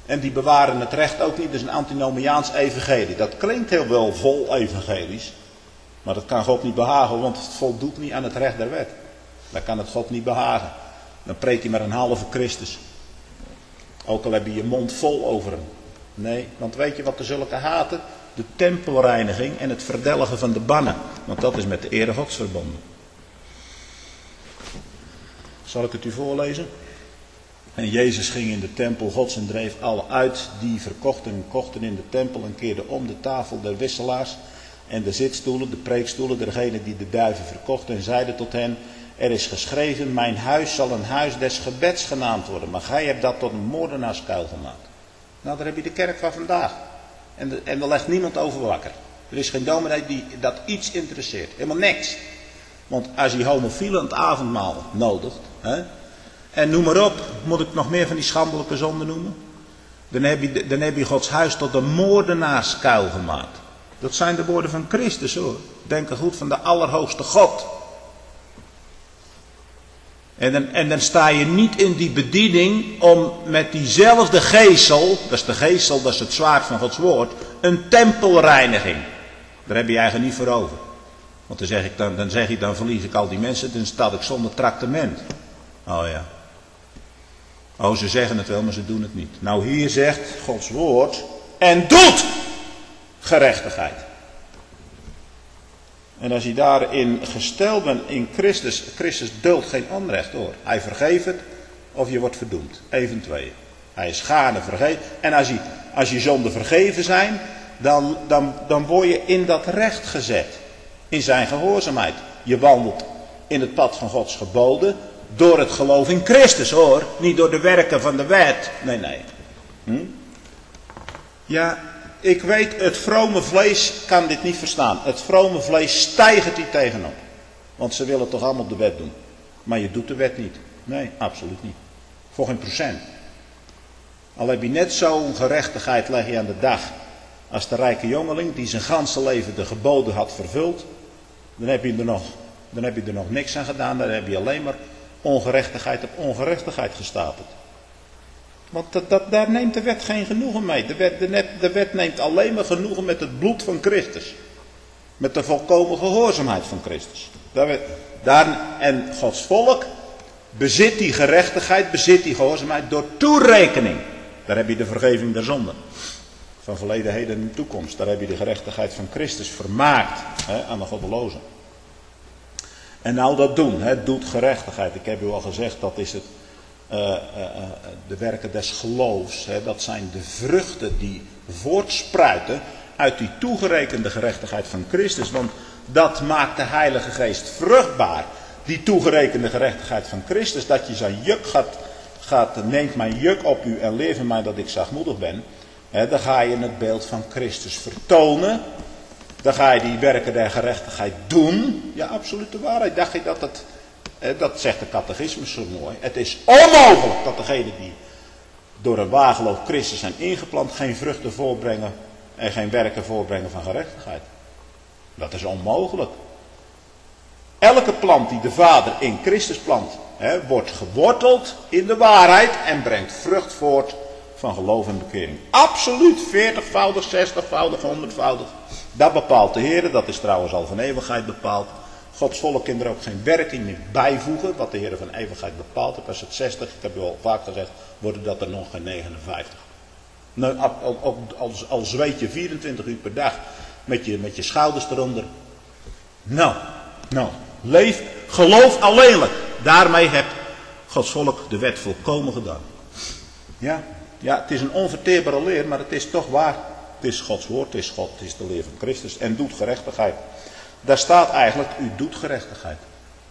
S1: En die bewaren het recht ook niet. Dat is een antinomiaans evangelie. Dat klinkt heel wel vol evangelisch. Maar dat kan God niet behagen, want het voldoet niet aan het recht der wet. Dat kan het God niet behagen. Dan preekt hij maar een halve Christus. Ook al heb je je mond vol over hem. Nee, want weet je wat de zulke haten? De tempelreiniging en het verdelgen van de bannen. Want dat is met de ere Gods verbonden. Zal ik het u voorlezen? En Jezus ging in de tempel Gods en dreef alle uit die verkochten en kochten in de tempel en keerde om de tafel der wisselaars en de zitstoelen, de preekstoelen, dergenen die de duiven verkochten en zeide tot hen: er is geschreven, mijn huis zal een huis des gebeds genaamd worden, maar gij hebt dat tot een moordenaarskuil gemaakt. Nou, daar heb je de kerk van vandaag. En, de, en daar legt niemand over wakker. Er is geen dominee die dat iets interesseert. Helemaal niks. Want als hij homofielen het avondmaal nodigt, hè, en noem maar op, moet ik nog meer van die schandelijke zonden noemen? Dan heb je, dan heb je Gods huis tot een moordenaarskuil gemaakt. Dat zijn de woorden van Christus hoor. Denk er goed van de Allerhoogste God. En dan, en dan sta je niet in die bediening om met diezelfde geesel, dat is de geesel, dat is het zwaard van Gods woord, een tempelreiniging. Daar heb je eigenlijk niet voor over. Want dan zeg ik dan, dan zeg ik, dan verlies ik al die mensen, dan sta ik zonder tractement. Oh ja. Oh, ze zeggen het wel, maar ze doen het niet. Nou, hier zegt Gods woord, en doet gerechtigheid. En als je daarin gesteld bent in Christus, Christus duldt geen onrecht hoor. Hij vergeeft het of je wordt verdoemd. Even twee. Hij is gaarne vergeven. En als je, als je zonden vergeven zijn, dan, dan, dan word je in dat recht gezet. In zijn gehoorzaamheid. Je wandelt in het pad van Gods geboden door het geloof in Christus hoor. Niet door de werken van de wet. Nee, nee. Hm? Ja, ik weet, het vrome vlees kan dit niet verstaan. Het vrome vlees stijgt hier tegenop. Want ze willen toch allemaal de wet doen. Maar je doet de wet niet. Nee, absoluut niet. Voor geen procent. Al heb je net zo'n gerechtigheid leg je aan de dag als de rijke jongeling die zijn ganse leven de geboden had vervuld. Dan heb je er nog, dan heb je er nog niks aan gedaan. Dan heb je alleen maar ongerechtigheid op ongerechtigheid gestapeld. Want dat, dat, daar neemt de wet geen genoegen mee. De wet, de, net, de wet neemt alleen maar genoegen met het bloed van Christus. Met de volkomen gehoorzaamheid van Christus. Daar, daar, en Gods volk bezit die gerechtigheid, bezit die gehoorzaamheid door toerekening. Daar heb je de vergeving der zonden. Van verleden, heden en toekomst. Daar heb je de gerechtigheid van Christus vermaakt hè, aan de goddelozen. En nou dat doen, hè, doet gerechtigheid. Ik heb u al gezegd, dat is het. Uh, uh, uh, de werken des geloofs, hè, dat zijn de vruchten die voortspruiten uit die toegerekende gerechtigheid van Christus. Want dat maakt de Heilige Geest vruchtbaar. Die toegerekende gerechtigheid van Christus, dat je zijn juk gaat, gaat neemt mijn juk op u en leer van mij dat ik zachtmoedig ben. Hè, dan ga je het beeld van Christus vertonen. Dan ga je die werken der gerechtigheid doen. Ja, absolute waarheid. Dacht je dat het... Dat zegt de catechismus zo mooi. Het is onmogelijk dat degenen die door een waargeloof Christus zijn ingeplant geen vruchten voorbrengen en geen werken voorbrengen van gerechtigheid. Dat is onmogelijk. Elke plant die de Vader in Christus plant, hè, wordt geworteld in de waarheid en brengt vrucht voort van geloof en bekering. Absoluut, veertigvoudig, zestigvoudig, honderdvoudig. Dat bepaalt de Heer, dat is trouwens al van eeuwigheid bepaald. Gods volk kan er ook geen werking meer bijvoegen, wat de Heer van eeuwigheid bepaald heeft. Als het zestig, ik heb u al vaak gezegd, worden dat er nog geen negenenvijftig. Nou, al, al, al, al zweet je vierentwintig uur per dag met je, met je schouders eronder. Nou, nou, leef, geloof alleenlijk. Daarmee heeft Gods volk de wet volkomen gedaan. Ja, ja, het is een onverteerbare leer, maar het is toch waar. Het is Gods woord, het is God, het is de leer van Christus en doet gerechtigheid. Daar staat eigenlijk, u doet gerechtigheid.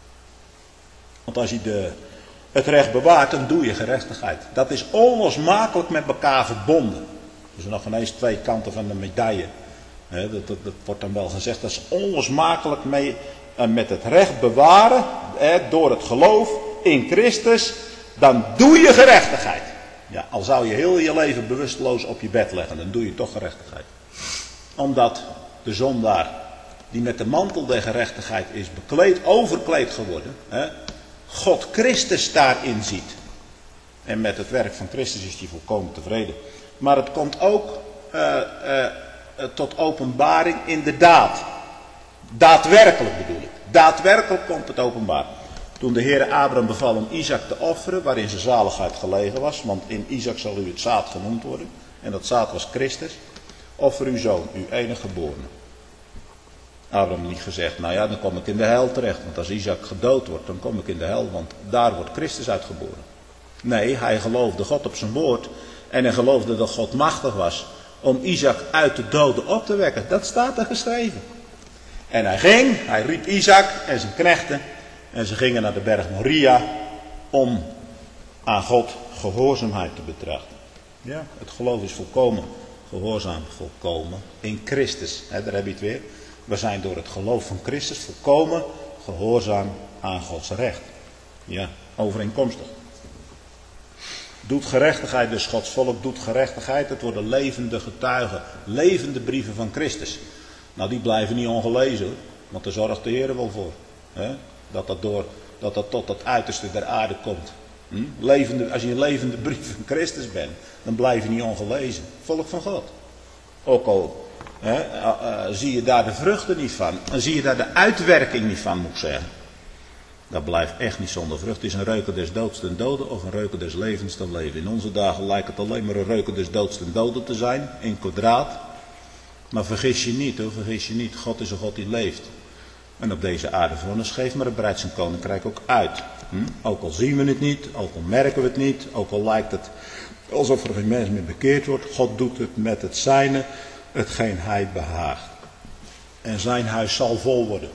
S1: Want als je de, het recht bewaart, dan doe je gerechtigheid. Dat is onlosmakelijk met elkaar verbonden. Dus nog ineens twee kanten van de medaille. He, dat, dat, dat wordt dan wel gezegd, dat is onlosmakelijk mee, uh, met het recht bewaren, he, door het geloof in Christus, dan doe je gerechtigheid. Ja, al zou je heel je leven bewusteloos op je bed leggen, dan doe je toch gerechtigheid. Omdat de zondaar, die met de mantel der gerechtigheid is bekleed, overkleed geworden, hè, God Christus daarin ziet. En met het werk van Christus is hij volkomen tevreden. maar het komt ook uh, uh, tot openbaring in de daad. Daadwerkelijk bedoel ik. Daadwerkelijk komt het openbaar. Toen de Heere Abraham beval om Isaac te offeren, waarin zijn zaligheid gelegen was, want in Isaac zal u het zaad genoemd worden, en dat zaad was Christus, offer uw zoon, uw enige geborene. Abraham niet gezegd, nou ja, dan kom ik in de hel terecht, want als Isaac gedood wordt, dan kom ik in de hel, want daar wordt Christus uitgeboren. Nee, hij geloofde God op zijn woord, en hij geloofde dat God machtig was om Isaac uit de doden op te wekken. Dat staat er geschreven. En hij ging, hij riep Isaac en zijn knechten, en ze gingen naar de berg Moria om aan God gehoorzaamheid te betrachten. Ja, het geloof is volkomen gehoorzaam, volkomen in Christus. He, daar heb je het weer. We zijn door het geloof van Christus volkomen gehoorzaam aan Gods recht. Ja, overeenkomstig. Doet gerechtigheid, dus Gods volk doet gerechtigheid. Het worden levende getuigen, levende brieven van Christus. Nou, die blijven niet ongelezen hoor, want daar zorgt de Heer wel voor. He? Dat dat, door, dat dat tot het uiterste der aarde komt. Hm? Levende, als je een levende brief van Christus bent, dan blijf je niet ongelezen. Volk van God. Ook al hè, uh, uh, zie je daar de vruchten niet van. En zie je daar de uitwerking niet van, moet ik zeggen. Dat blijft echt niet zonder vrucht. Het is een reuken des doods ten dode of een reuken des levens ten leven. In onze dagen lijkt het alleen maar een reuken des doods ten dode te zijn. In kwadraat. Maar vergis je niet hoor, vergis je niet. God is een God die leeft. En op deze aarde voor ons geeft, maar het breidt zijn koninkrijk ook uit. Hm? Ook al zien we het niet, ook al merken we het niet, ook al lijkt het alsof er geen mens meer bekeerd wordt. God doet het met het zijne, hetgeen hij behaagt. En zijn huis zal vol worden.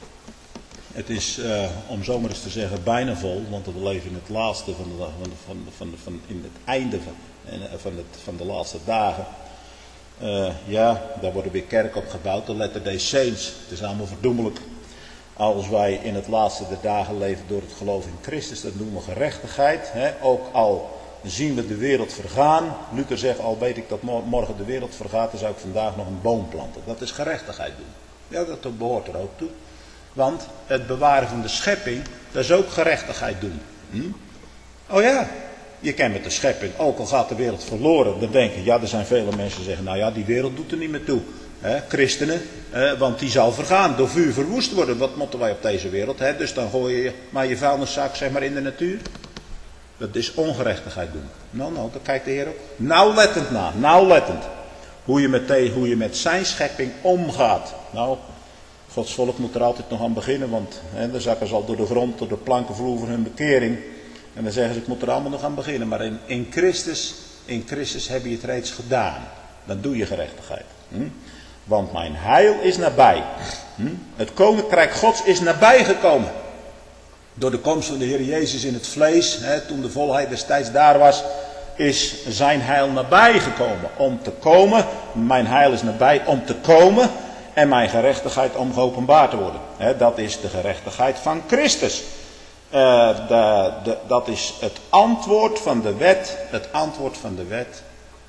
S1: Het is, uh, om zo maar eens te zeggen, bijna vol, want we leven in het laatste van de, van de, van de, van de, van, in het einde van, van, het, van de laatste dagen. Uh, ja, daar worden weer kerken op gebouwd, de Latter Day Saints. Het is allemaal verdoemelijk. Als wij in het laatste der dagen leven door het geloof in Christus, dat noemen we gerechtigheid. Hè? Ook al zien we de wereld vergaan. Luther zegt, al weet ik dat morgen de wereld vergaat, dan zou ik vandaag nog een boom planten. Dat is gerechtigheid doen. Ja, dat behoort er ook toe. Want het bewaren van de schepping, dat is ook gerechtigheid doen. Hm? Oh ja. Je kent met de schepping, ook al gaat de wereld verloren, dan denk je, ja, er zijn vele mensen die zeggen, nou ja, die wereld doet er niet meer toe. Hè, christenen, hè, want die zal vergaan, door vuur verwoest worden. Wat moeten wij op deze wereld? Hè? Dus dan gooi je maar je vuilniszak, zeg maar, in de natuur. Dat is ongerechtigheid doen. Nou, nou, dan kijkt de Heer ook nauwlettend na, nauwlettend. Hoe je met, hoe je met zijn schepping omgaat. Nou, Gods volk moet er altijd nog aan beginnen, want hè, de zakken zal door de grond, door de plankenvloer van hun bekering. En dan zeggen ze, ik moet er allemaal nog aan beginnen. Maar in, in, Christus, in Christus heb je het reeds gedaan. Dan doe je gerechtigheid. Hm? Want mijn heil is nabij. Hm? Het koninkrijk Gods is nabij gekomen. Door de komst van de Heer Jezus in het vlees. Hè, toen de volheid destijds daar was. Is zijn heil nabij gekomen. Om te komen. Mijn heil is nabij om te komen. En mijn gerechtigheid om geopenbaard te worden. Hè, dat is de gerechtigheid van Christus. Uh, de, de, dat is het antwoord van de wet. Het antwoord van de wet.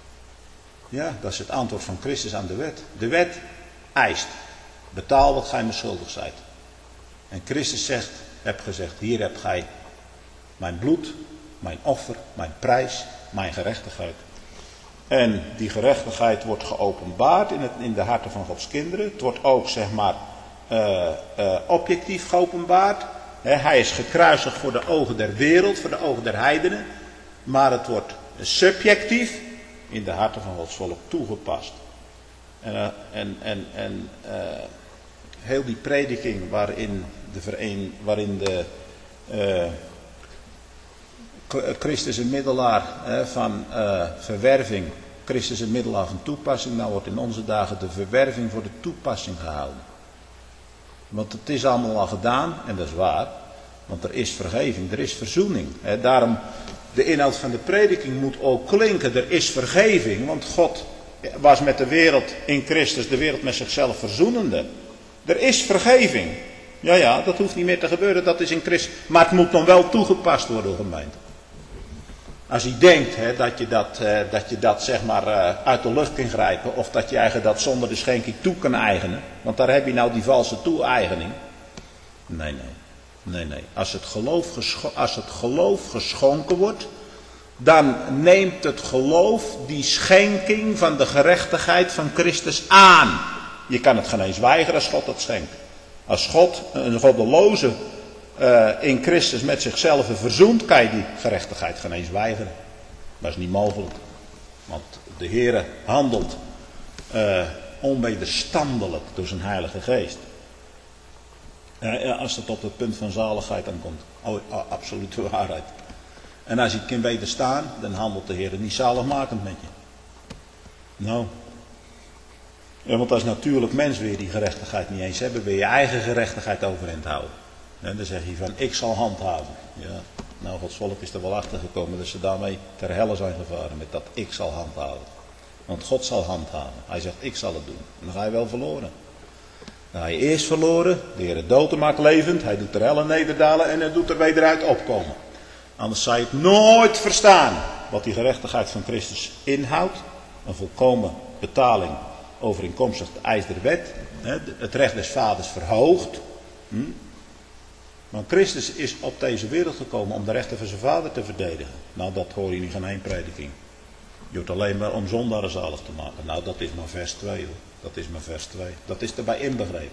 S1: Ja, dat is het antwoord van Christus aan de wet. De wet eist. Betaal wat gij me schuldig zijt. En Christus zegt, heb gezegd, hier hebt gij mijn bloed, mijn offer, mijn prijs, mijn gerechtigheid. En die gerechtigheid wordt geopenbaard in, het, in de harten van Gods kinderen. Het wordt ook, zeg maar, uh, uh, objectief geopenbaard. He, hij is gekruisigd voor de ogen der wereld, voor de ogen der heidenen. Maar het wordt subjectief in de harten van Gods volk toegepast. En, uh, en, en, en uh, heel die prediking waarin de, vereen, waarin de uh, Christus een middelaar hè, van uh, verwerving, Christus een middelaar van toepassing, nou wordt in onze dagen de verwerving voor de toepassing gehouden. Want het is allemaal al gedaan, en dat is waar, want er is vergeving, er is verzoening. Hè, daarom, de inhoud van de prediking moet ook klinken, er is vergeving, want God was met de wereld in Christus, de wereld met zichzelf verzoenende. Er is vergeving. Ja, ja, dat hoeft niet meer te gebeuren, dat is in Christus. Maar het moet dan wel toegepast worden, gemeente. Als je denkt hè, dat, je dat, uh, dat je dat zeg maar uh, uit de lucht kan grijpen, of dat je eigenlijk dat zonder de schenking toe kan eigenen, want daar heb je nou die valse toe-eigening. Nee, nee, nee, nee. Als het geloof, gescho- als het geloof geschonken wordt, dan neemt het geloof die schenking van de gerechtigheid van Christus aan. Je kan het geen eens weigeren als God dat schenkt. Als God een goddeloze uh, in Christus met zichzelf verzoent, kan je die gerechtigheid geen eens weigeren. Dat is niet mogelijk. Want de Heere handelt uh, onwederstandelijk door zijn Heilige Geest. Uh, als het op het punt van zaligheid aankomt. Oh, oh, absolute waarheid. En als je het kan wederstaan, dan handelt de Heer niet zaligmakend met je. Nou. Ja, want als natuurlijk mens weer die gerechtigheid niet eens hebben, wil je eigen gerechtigheid overeind houden. En dan zeg je van, ik zal handhaven. Ja, nou, Gods volk is er wel achter gekomen dat ze daarmee ter helle zijn gevaren met dat ik zal handhaven. Want God zal handhaven. Hij zegt, ik zal het doen. En dan ga je wel verloren. Dan ga je eerst verloren, de Heer dood maakt levend, hij doet er helle nederdalen en hij doet er wederuit opkomen. Anders zou je het nooit verstaan wat die gerechtigheid van Christus inhoudt. Een volkomen betaling overeenkomstig de eis der wet. Het recht des vaders verhoogd. Maar Christus is op deze wereld gekomen om de rechten van zijn vader te verdedigen. Nou, dat hoor je niet in één prediking. Je hoort alleen maar om zondaren zalig te maken. Nou, dat is maar vers twee hoor. Dat is maar vers twee. Dat is erbij inbegrepen.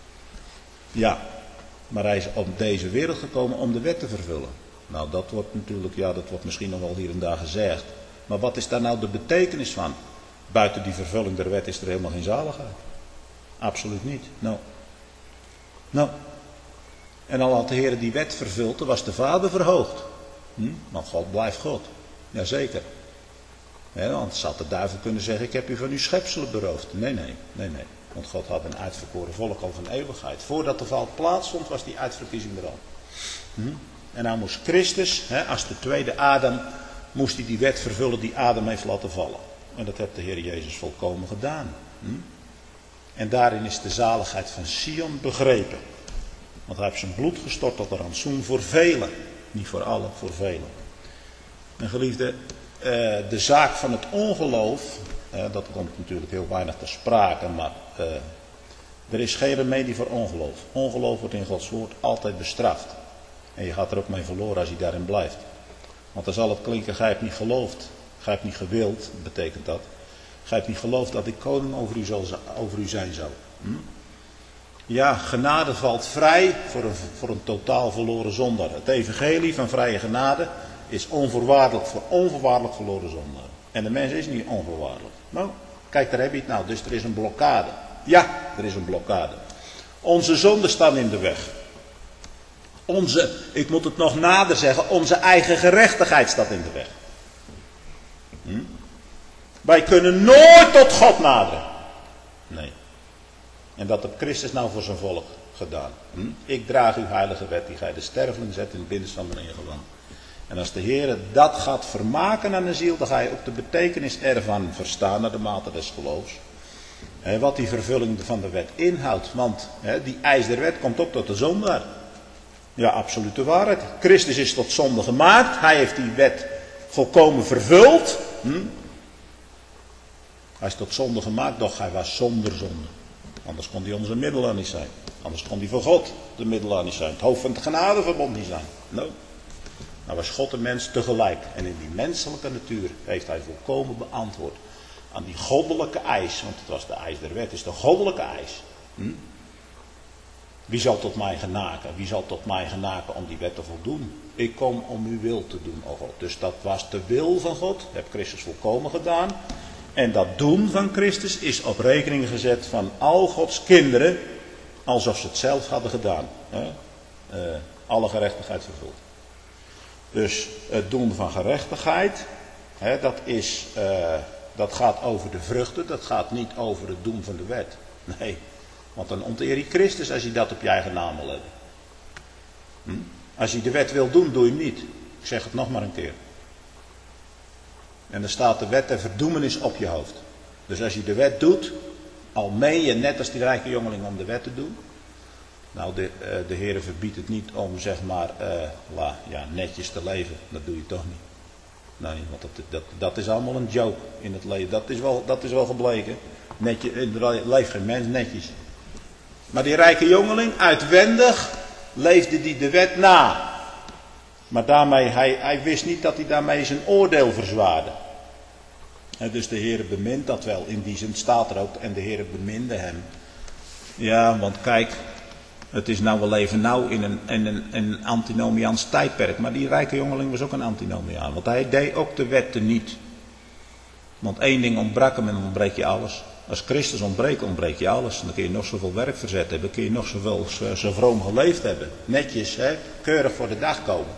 S1: Ja, maar hij is op deze wereld gekomen om de wet te vervullen. Nou, dat wordt natuurlijk, ja, dat wordt misschien nog wel hier en daar gezegd. Maar wat is daar nou de betekenis van? Buiten die vervulling der wet is er helemaal geen zaligheid. Absoluut niet. Nou. Nou. En al had de Heer die wet vervuld, dan was de Vader verhoogd. Hm? Want God blijft God. Jazeker. Ja, want had de duivel kunnen zeggen, ik heb u van uw schepselen beroofd. Nee, nee, nee, nee. Want God had een uitverkoren volk al van eeuwigheid. Voordat de val plaatsvond, was die uitverkiezing er al. Hm? En nou moest Christus, hè, als de tweede Adam, moest hij die wet vervullen die Adam heeft laten vallen. En dat heeft de Heer Jezus volkomen gedaan. Hm? En daarin is de zaligheid van Sion begrepen. Want hij heeft zijn bloed gestort tot een rantsoen voor velen. Niet voor allen, voor velen. En geliefde, eh, de zaak van het ongeloof, eh, dat komt natuurlijk heel weinig te sprake, maar eh, er is geen remedie voor ongeloof. Ongeloof wordt in Gods woord altijd bestraft. En je gaat er ook mee verloren als je daarin blijft. Want dan zal het klinken, gij hebt niet geloofd, gij hebt niet gewild, betekent dat. Gij hebt niet geloofd dat ik koning over u, zal, over u zijn zou. Hm? Ja, genade valt vrij voor een, voor een totaal verloren zondaar. Het evangelie van vrije genade is onvoorwaardelijk voor onvoorwaardelijk verloren zondaar. En de mens is niet onvoorwaardelijk. Nou, kijk, daar heb je het nou. Dus er is een blokkade. Ja, er is een blokkade. Onze zonden staan in de weg. Onze, ik moet het nog nader zeggen, onze eigen gerechtigheid staat in de weg. Hm? Wij kunnen nooit tot God naderen. Nee. En dat heeft Christus nou voor zijn volk gedaan. Hm? Ik draag uw heilige wet, die gij de sterveling zet in het binnenste van mijn ingewand. En als de Heer dat gaat vermaken aan de ziel, dan ga je ook de betekenis ervan verstaan naar de mate des geloofs. He, wat die vervulling van de wet inhoudt. Want he, die eis der wet komt ook tot de zondaar. Ja, absolute waarheid. Christus is tot zonde gemaakt. Hij heeft die wet volkomen vervuld. Hm? Hij is tot zonde gemaakt, doch hij was zonder zonde. Anders kon hij onze middelaar niet zijn. Anders kon hij voor God de middelaar niet zijn. Het hoofd van het genadeverbond niet zijn. No. Nou was God en mens tegelijk. En in die menselijke natuur heeft hij volkomen beantwoord aan die goddelijke eis. Want het was de eis der wet, het is de goddelijke eis. Hm? Wie zal tot mij genaken? Wie zal tot mij genaken om die wet te voldoen? Ik kom om uw wil te doen, o God. Dus dat was de wil van God. Dat heeft Christus volkomen gedaan. En dat doen van Christus is op rekening gezet van al Gods kinderen, alsof ze het zelf hadden gedaan. Hè? Uh, alle gerechtigheid vervuld. Dus het doen van gerechtigheid, hè, dat, is, uh, dat gaat over de vruchten, dat gaat niet over het doen van de wet. Nee, want dan onteer je Christus als je dat op je eigen naam wil hebben. Hm? Als je de wet wil doen, doe je hem niet. Ik zeg het nog maar een keer. En er staat de wet der verdoemenis op je hoofd. Dus als je de wet doet, al meen je net als die rijke jongeling om de wet te doen. Nou, de, uh, de Heere verbiedt het niet om, zeg maar, uh, la, ja, netjes te leven. Dat doe je toch niet. Nee, want dat, dat, dat is allemaal een joke in het leven. Dat is wel, dat is wel gebleken. Netje, er leeft geen mens netjes. Maar die rijke jongeling, uitwendig, leefde die de wet na. Maar daarmee, hij, hij wist niet dat hij daarmee zijn oordeel verzwaarde. En dus de Heere bemint dat wel. In die zin staat er ook, en de Heere beminde hem. Ja, want kijk, het is nou wel even nauw in een, in een, een antinomiaans tijdperk. Maar die rijke jongeling was ook een antinomiaan. Want hij deed ook de wet teniet. Want één ding ontbrak hem en dan ontbreek je alles. Als Christus ontbreekt, ontbreek je alles. Dan kun je nog zoveel werk verzet hebben. Kun je nog zoveel zo, zo vroom geleefd hebben. Netjes, hè? Keurig voor de dag komen.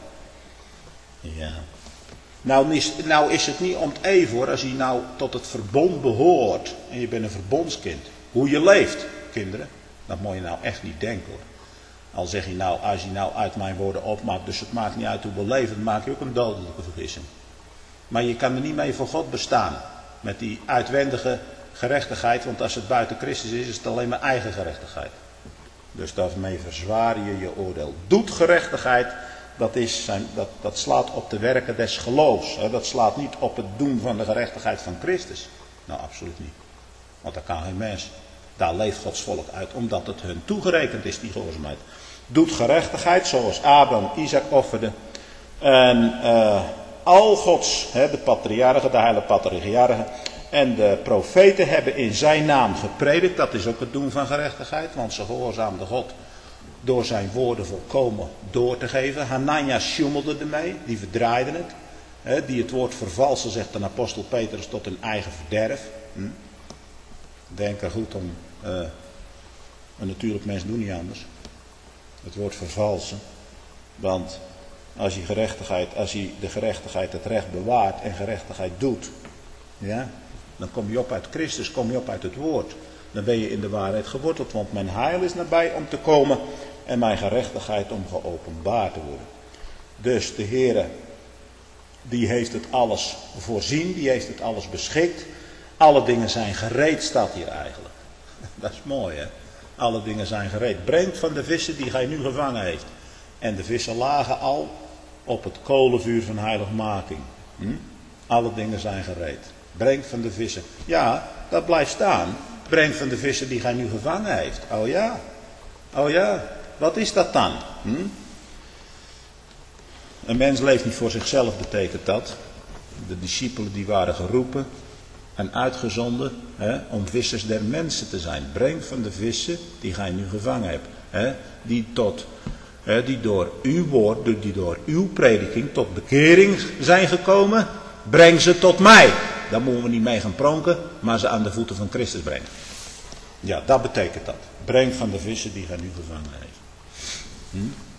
S1: Ja. Nou is, nou is het niet om het even hoor. Als je nou tot het verbond behoort. En je bent een verbondskind. Hoe je leeft, kinderen. Dat moet je nou echt niet denken hoor. Al zeg je nou, als je nou uit mijn woorden opmaakt. Dus het maakt niet uit hoe we leven. Dan maak je ook een dodelijke vergissing. Maar je kan er niet mee voor God bestaan. Met die uitwendige gerechtigheid. Want als het buiten Christus is, is het alleen maar eigen gerechtigheid. Dus daarmee verzwaar je je oordeel. Doet gerechtigheid, dat, is zijn, dat, dat slaat op de werken des geloofs. Hè? Dat slaat niet op het doen van de gerechtigheid van Christus. Nou, absoluut niet. Want dat kan geen mens. Daar leeft Gods volk uit, omdat het hun toegerekend is, die gehoorzaamheid. Doet gerechtigheid, zoals Abraham Isaac offerde. En uh, al Gods, hè, de patriarchen, de heilige patriarchen en de profeten hebben in zijn naam gepredikt. Dat is ook het doen van gerechtigheid, want ze gehoorzaamden God door zijn woorden volkomen door te geven. Hanania sjoemelde ermee, die verdraaide het. Hè, die het woord vervalsen, zegt de apostel Petrus, tot een eigen verderf. Hm? Denk er goed om. Uh, een natuurlijk mens doet niet anders. Het woord vervalsen. Want als je gerechtigheid, als je de gerechtigheid, het recht bewaart en gerechtigheid doet. Ja, dan kom je op uit Christus, kom je op uit het woord. Dan ben je in de waarheid geworteld. Want mijn heil is nabij om te komen. En mijn gerechtigheid om geopenbaard te worden. Dus de Heere, die heeft het alles voorzien. Die heeft het alles beschikt. Alle dingen zijn gereed, staat hier eigenlijk. Dat is mooi, hè. Alle dingen zijn gereed. Brengt van de vissen die gij nu gevangen heeft. En de vissen lagen al op het kolenvuur van heiligmaking. Hm? Alle dingen zijn gereed. Brengt van de vissen. Ja, dat blijft staan. Brengt van de vissen die gij nu gevangen heeft. Oh ja. Oh ja. Wat is dat dan? Hm? Een mens leeft niet voor zichzelf, betekent dat. De discipelen die waren geroepen en uitgezonden, hè, om vissers der mensen te zijn. Breng van de vissen die gij nu gevangen hebt. Hè, die, tot, hè, die door uw woord, die door uw prediking tot bekering zijn gekomen. Breng ze tot mij. Daar moeten we niet mee gaan pronken, maar ze aan de voeten van Christus brengen. Ja, dat betekent dat. Breng van de vissen die gij nu gevangen heeft. Hm?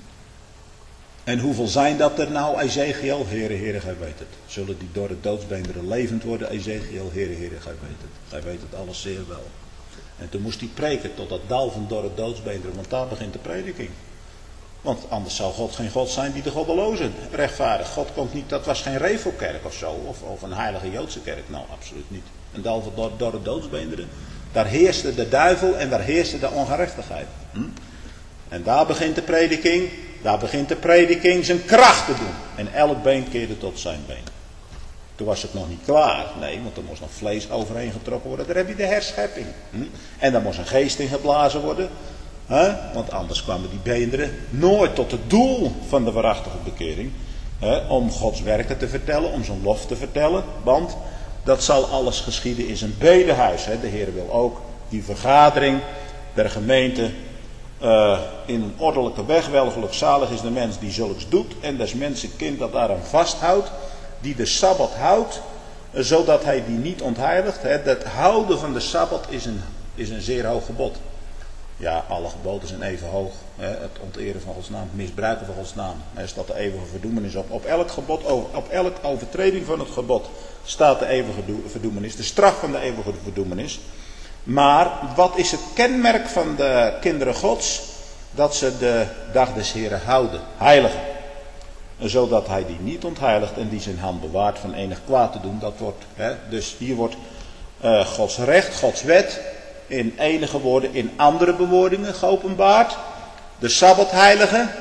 S1: En hoeveel zijn dat er nou, Ezekiel? Heere, Heere, gij weet het. Zullen die door de doodsbeenderen levend worden, Ezekiel? Heere, Heere, gij weet het. Gij weet het alles zeer wel. En toen moest hij preken tot dat dal van door de doodsbeenderen, want daar begint de prediking. Want anders zou God geen God zijn die de goddelozen rechtvaardigt. God komt niet, dat was geen Revelkerk of zo, of, of een heilige Joodse kerk. Nou, absoluut niet. Een dal van door, door de doodsbeenderen. Daar heerste de duivel en daar heerste de ongerechtigheid. Hm? En daar begint de prediking, daar begint de prediking zijn kracht te doen. En elk been keerde tot zijn been. Toen was het nog niet klaar. Nee, want er moest nog vlees overheen getrokken worden. Daar heb je de herschepping. Hm? En daar moest een geest in geblazen worden. Huh? Want anders kwamen die beenderen nooit tot het doel van de waarachtige bekering. Huh? Om Gods werken te vertellen, om zijn lof te vertellen. Want dat zal alles geschieden in zijn bedehuis. Hè? De Heer wil ook die vergadering der gemeente uh, in een ordelijke weg. Wel gelukzalig is de mens die zulks doet. En des mensen kind dat daaraan vasthoudt. Die de Sabbat houdt. Uh, zodat hij die niet ontheiligt. Hè? Dat houden van de Sabbat is een, is een zeer hoog gebod. Ja, alle geboden zijn even hoog. Hè? Het onteren van Gods naam, het misbruiken van Gods naam. Er staat de eeuwige verdoemenis op. Op elk gebod, op elk overtreding van het gebod staat de eeuwige verdoemenis. De straf van de eeuwige verdoemenis. Maar wat is het kenmerk van de kinderen Gods? Dat ze de dag des Heren houden, heiligen. Zodat hij die niet ontheiligt en die zijn hand bewaart van enig kwaad te doen. Dat wordt, hè, dus hier wordt uh, Gods recht, Gods wet in enige woorden, in andere bewoordingen geopenbaard. De Sabbat heiligen.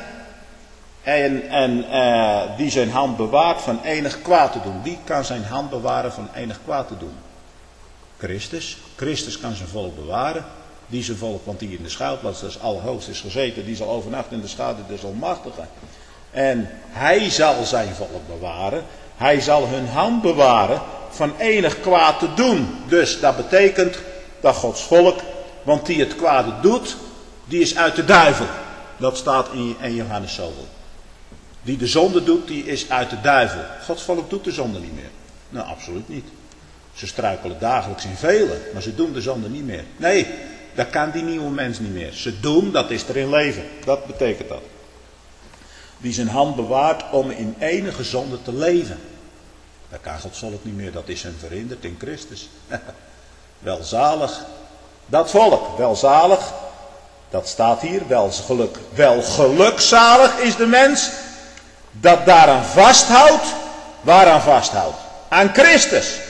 S1: En, en uh, die zijn hand bewaart van enig kwaad te doen. Wie kan zijn hand bewaren van enig kwaad te doen? Christus. Christus kan zijn volk bewaren. Die zijn volk, want die in de schuilplaats des Allerhoogst is gezeten, die zal overnachten in de schaduw des Almachtigen. En hij zal zijn volk bewaren. Hij zal hun hand bewaren van enig kwaad te doen. Dus dat betekent dat Gods volk, want die het kwade doet, die is uit de duivel. Dat staat in Eerste Johannes zoveel. Die de zonde doet, die is uit de duivel. Gods volk doet de zonde niet meer. Nou, absoluut niet. Ze struikelen dagelijks in velen, maar ze doen de zonde niet meer. Nee, dat kan die nieuwe mens niet meer. Ze doen, dat is erin leven. Dat betekent dat. Die zijn hand bewaart om in enige zonde te leven. Dat kan Gods volk niet meer, dat is hem verhinderd in Christus. Welzalig. Dat volk, welzalig. Dat staat hier, wel geluk. Wel gelukzalig is de mens dat daaraan vasthoudt. Waaraan vasthoudt? Aan Christus.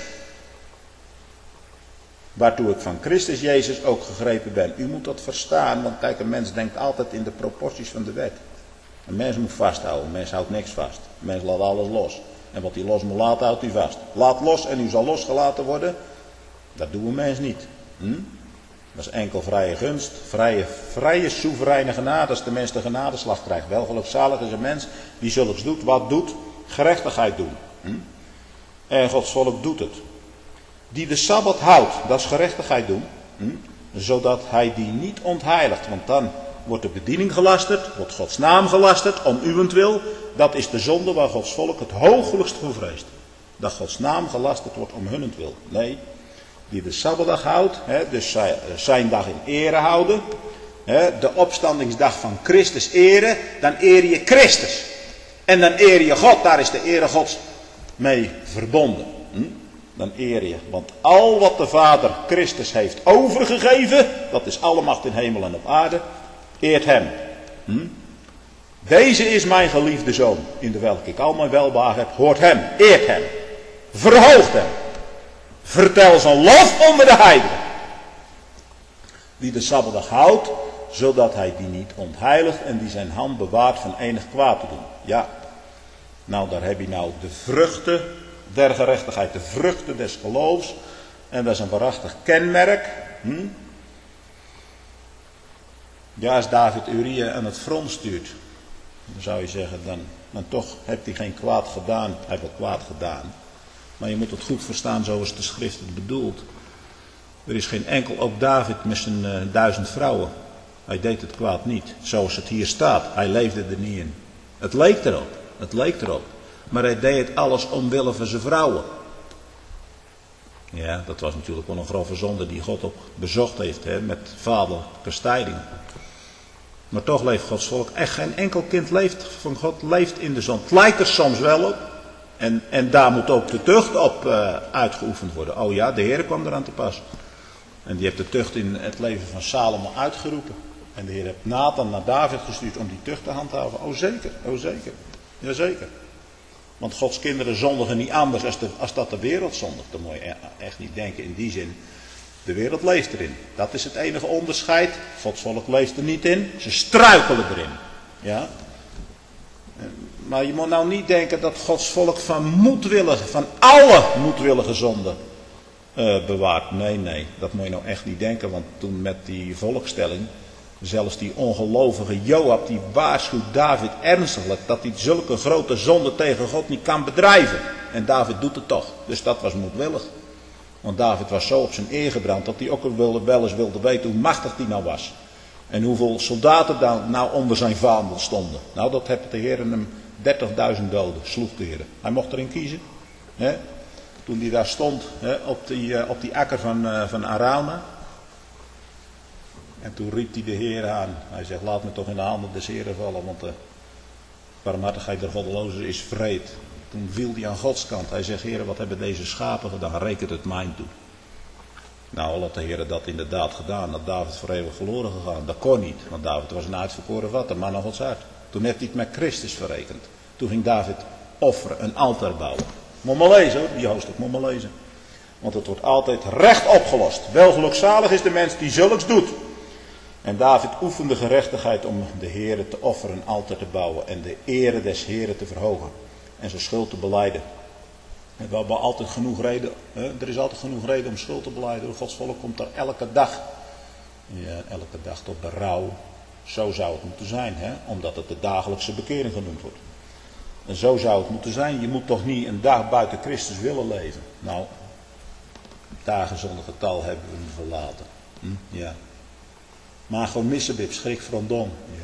S1: Waartoe ik van Christus Jezus ook gegrepen ben. U moet dat verstaan, want kijk, een mens denkt altijd in de proporties van de wet. Een mens moet vasthouden, een mens houdt niks vast. Een mens laat alles los. En wat hij los moet laten, houdt hij vast. Laat los en u zal losgelaten worden. Dat doet een mens niet. Hm? Dat is enkel vrije gunst, vrije, vrije soevereine genade, als de mens de genadeslag krijgt. Wel gelukzalig is een mens die zulks doet, wat doet? Gerechtigheid doen. Hm? En Gods volk doet het. Die de Sabbat houdt, dat is gerechtigheid doen. Hm? Zodat hij die niet ontheiligt, want dan wordt de bediening gelasterd, wordt Gods naam gelasterd, om uwentwil. Dat is de zonde waar Gods volk het hoogelijkst voor vreest. Dat Gods naam gelasterd wordt om hunnentwil. Nee. Die de Sabbatdag houdt, hè, dus zijn dag in ere houden, hè, de opstandingsdag van Christus eren, dan eer je Christus. En dan eer je God, daar is de ere Gods mee verbonden. Hm? Dan eer je, want al wat de Vader Christus heeft overgegeven, dat is alle macht in hemel en op aarde, eert hem. Hm? Deze is mijn geliefde zoon, in de welke ik al mijn welbehagen heb, hoort hem, eert hem, verhoogt hem. Vertel zijn lof onder de heidenen. Die de Sabbatdag houdt, zodat hij die niet ontheiligt en die zijn hand bewaart van enig kwaad te doen. Ja, nou daar heb je nou de vruchten der gerechtigheid, de vruchten des geloofs. En dat is een waarachtig kenmerk. Hm? Ja, als David Uria aan het front stuurt, dan zou je zeggen, dan, dan toch heeft hij geen kwaad gedaan. Hij heeft wel kwaad gedaan. Maar je moet het goed verstaan zoals de schrift het bedoelt. Er is geen enkel, ook David met zijn uh, duizend vrouwen. Hij deed het kwaad niet. Zoals het hier staat. Hij leefde er niet in. Het leek erop. Het leek erop. Maar hij deed het alles omwille van zijn vrouwen. Ja, dat was natuurlijk wel een grove zonde die God ook bezocht heeft. Hè, met vaderlijke stijding. Maar toch leeft Gods volk. Echt geen enkel kind leeft van God leeft in de zon. Het lijkt er soms wel op. En, en daar moet ook de tucht op uh, uitgeoefend worden. Oh ja, de Heer kwam eraan te pas. En die heeft de tucht in het leven van Salomo uitgeroepen. En de Heer heeft Nathan naar David gestuurd om die tucht te handhaven. Oh zeker, oh zeker. Jazeker. Want Gods kinderen zondigen niet anders als, de, als dat de wereld zondigt. Dat moet je echt niet denken in die zin. De wereld leeft erin. Dat is het enige onderscheid. Gods volk leeft er niet in. Ze struikelen erin. Ja. Maar je moet nou niet denken dat Gods volk van moedwillige, van alle moedwillige zonden uh, bewaart. Nee, nee, dat moet je nou echt niet denken. Want toen met die volkstelling, zelfs die ongelovige Joab, die waarschuwt David ernstiglijk dat hij zulke grote zonde tegen God niet kan bedrijven. En David doet het toch. Dus dat was moedwillig. Want David was zo op zijn eer gebrand dat hij ook wel eens wilde weten hoe machtig hij nou was. En hoeveel soldaten dan nou onder zijn vaandel stonden. Nou, dat heeft de Heer hem dertigduizend doden, sloeg de Heer. Hij mocht erin kiezen. Hè? Toen hij daar stond, hè, op, die, uh, op die akker van, uh, van Arauna. En toen riep hij de Heer aan. Hij zegt, laat me toch in de handen des Heeren vallen, want de barmhartigheid der goddelozen is wreed. Toen viel hij aan Gods kant. Hij zegt, Heer, wat hebben deze schapen gedaan? Rekent het mijn toe. Nou, had de Heer dat inderdaad gedaan, dat David voor eeuwig verloren gegaan. Dat kon niet, want David was een uitverkoren vat, een man naar Gods hart. Toen heeft hij het met Christus verrekend. Toen ging David offeren, een altaar bouwen. Moet maar lezen hoor, die hoofdstuk, moet maar lezen. Want het wordt altijd recht opgelost. Wel gelukzalig is de mens die zulks doet. En David oefende gerechtigheid om de Heere te offeren, een altaar te bouwen en de ere des Heeren te verhogen. En zijn schuld te belijden. En we hebben altijd genoeg reden, hè? Er is altijd genoeg reden om schuld te belijden. Gods volk komt er elke dag. Ja, elke dag tot berouw. Zo zou het moeten zijn, hè? Omdat het de dagelijkse bekering genoemd wordt. En zo zou het moeten zijn. Je moet toch niet een dag buiten Christus willen leven. Nou, dagen zonder getal hebben we hem verlaten. Hm? Ja. Maar gewoon missebib, schrik vrondom. Ja.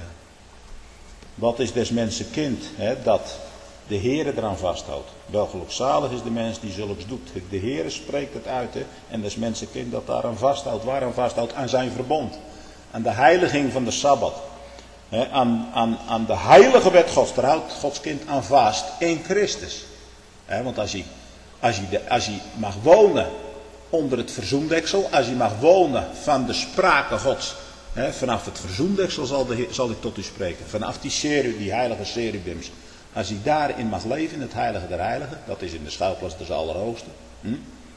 S1: Wat is des mensen kind? Hè? Dat de Heere eraan vasthoudt. Welgelukzalig is de mens die zulks doet. De Heere spreekt het uit. Hè? En des mensen kind dat daaraan vasthoudt. Waaraan vasthoudt? Aan zijn verbond. Aan de heiliging van de Sabbat. He, aan, aan, aan de heilige wet Gods. Daar houdt Gods kind aan vast in Christus. He, want als hij, als, hij de, als hij mag wonen onder het verzoendeksel. Als hij mag wonen van de sprake Gods. He, vanaf het verzoendeksel zal, de, zal hij tot u spreken. Vanaf die, seru, die heilige cherubims. Als hij daarin mag leven, in het heilige der heiligen. Dat is in de schouwplaats des Allerhoogsten. Hm?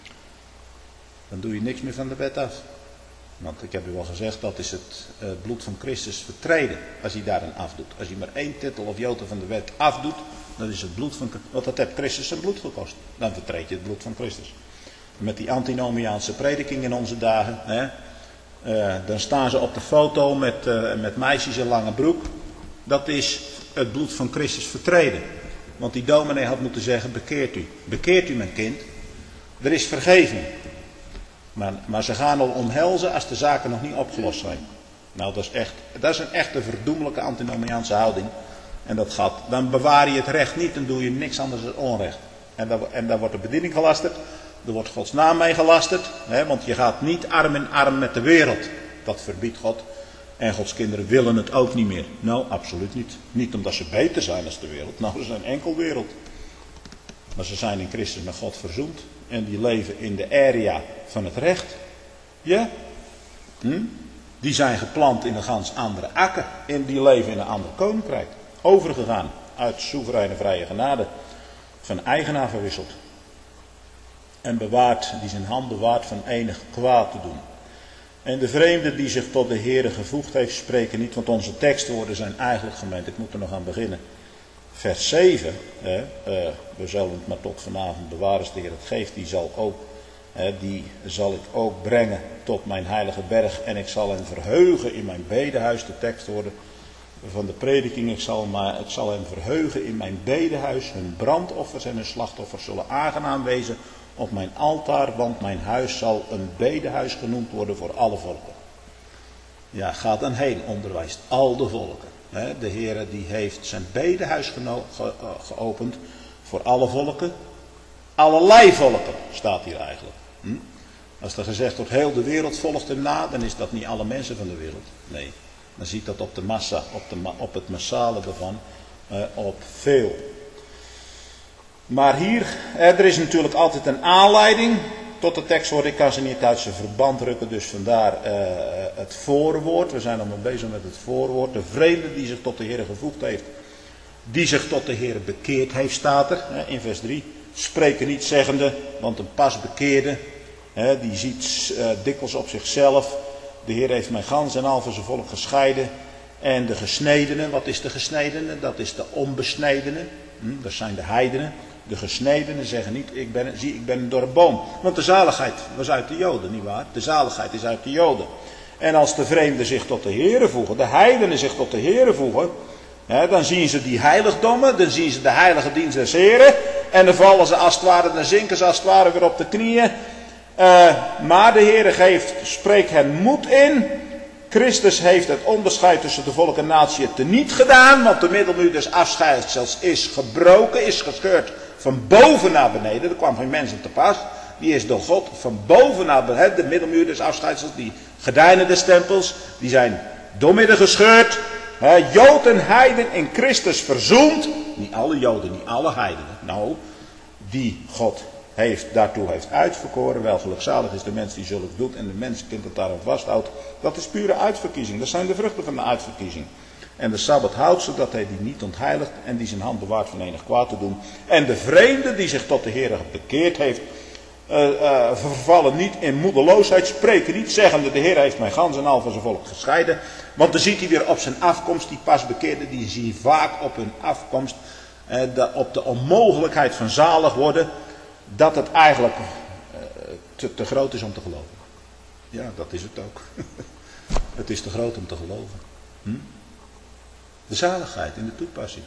S1: Dan doe je niks meer van de wet af. Want ik heb u al gezegd, dat is het uh, bloed van Christus vertreden. Als hij daarin afdoet. Als hij maar één titel of jota van de wet afdoet. Dan is het bloed van Christus. Want dat heeft Christus zijn bloed gekost. Dan vertreed je het bloed van Christus. Met die antinomiaanse prediking in onze dagen. Hè, uh, dan staan ze op de foto met, uh, met meisjes in lange broek. Dat is het bloed van Christus vertreden. Want die dominee had moeten zeggen, bekeert u. Bekeert u mijn kind. Er is vergeving. Maar, maar ze gaan al omhelzen als de zaken nog niet opgelost zijn. Nou, dat is, echt, dat is een echte verdoemelijke antinomiaanse houding. En dat gaat, dan bewaar je het recht niet, dan doe je niks anders dan onrecht. En, dat, en daar wordt de bediening gelasterd. Er wordt Gods naam mee gelasterd. Hè, want je gaat niet arm in arm met de wereld. Dat verbiedt God. En Gods kinderen willen het ook niet meer. Nou, absoluut niet. Niet omdat ze beter zijn dan de wereld. Nou, ze zijn enkel wereld. Maar ze zijn in Christus met God verzoend. En die leven in de area van het recht. Ja? Hm? Die zijn geplant in een gans andere akker. En die leven in een ander koninkrijk. Overgegaan uit soevereine vrije genade. Van eigenaar verwisseld. En bewaard, die zijn hand bewaart van enig kwaad te doen. En de vreemde die zich tot de Heere gevoegd heeft, spreken niet. Want onze tekstwoorden zijn eigenlijk gemeend. Ik moet er nog aan beginnen. Vers zeven, hè, uh, we zullen het maar tot vanavond bewaren, als de Heer het geeft, die zal, ook, hè, die zal ik ook brengen tot mijn heilige berg en ik zal hem verheugen in mijn bedehuis, de tekstwoorden van de prediking, ik zal, maar, ik zal hem verheugen in mijn bedehuis, hun brandoffers en hun slachtoffers zullen aangenaam wezen op mijn altaar, want mijn huis zal een bedehuis genoemd worden voor alle volken. Ja, gaat dan heen, onderwijst al de volken. De Heere die heeft zijn bedehuis geno- ge- geopend voor alle volken. Allerlei volken staat hier eigenlijk. Hm? Als er gezegd wordt heel de wereld volgt hem na, dan is dat niet alle mensen van de wereld. Nee, dan ziet dat op de massa, op, de, op het massale ervan, uh, op veel. Maar hier, er is natuurlijk altijd een aanleiding tot de tekstwoord. Ik kan ze niet uit zijn verband rukken, dus vandaar uh, het voorwoord. We zijn allemaal bezig met het voorwoord. De vreemde die zich tot de Heer gevoegd heeft, die zich tot de Heer bekeerd heeft, staat er hè, in vers drie. Spreken niet zeggende, want een pas bekeerde, hè, die ziet uh, dikwijls op zichzelf. De Heer heeft mij gans en al van zijn volk gescheiden. En de gesnedenen, wat is de gesnedene? Dat is de onbesnedene. Hm, dat zijn de heidenen. De gesnedenen zeggen niet, ik ben, zie, ik ben een dorre boom. Want de zaligheid was uit de Joden, nietwaar? De zaligheid is uit de Joden. En als de vreemden zich tot de Heere voegen, de heidenen zich tot de Heere voegen, hè, dan zien ze die heiligdommen, dan zien ze de heilige dienst des Heeren. En dan vallen ze als het ware, dan zinken ze als het ware weer op de knieën. Uh, maar de Heere geeft, spreekt hen moed in. Christus heeft het onderscheid tussen de volk en natie teniet gedaan, want de middelmuur des afscheidsels is gebroken, is gescheurd van boven naar beneden. Er kwam geen mens op te pas. Die is door God van boven naar beneden. De middelmuur des afscheidsels, die gordijnen des tempels, die zijn doormidden gescheurd. He, Jood en heiden in Christus verzoend. Niet alle Joden, niet alle heidenen. Nou, die God heeft, daartoe heeft uitverkoren. Wel gelukzalig is de mens die zulks doet en de mensenkind dat daarop vasthoudt. Dat is pure uitverkiezing. Dat zijn de vruchten van de uitverkiezing. En de Sabbat houdt zodat hij die niet ontheiligt en die zijn hand bewaart van enig kwaad te doen. En de vreemde die zich tot de Heere bekeerd heeft, uh, uh, vervallen niet in moedeloosheid, spreken niet, zeggende de Heer heeft mij gans en al van zijn volk gescheiden. Want dan ziet hij weer op zijn afkomst, die pas bekeerden, die zie je vaak op hun afkomst, uh, de, op de onmogelijkheid van zalig worden, dat het eigenlijk uh, te, te groot is om te geloven. Ja, dat is het ook. Het is te groot om te geloven. Hm? De zaligheid in de toepassing.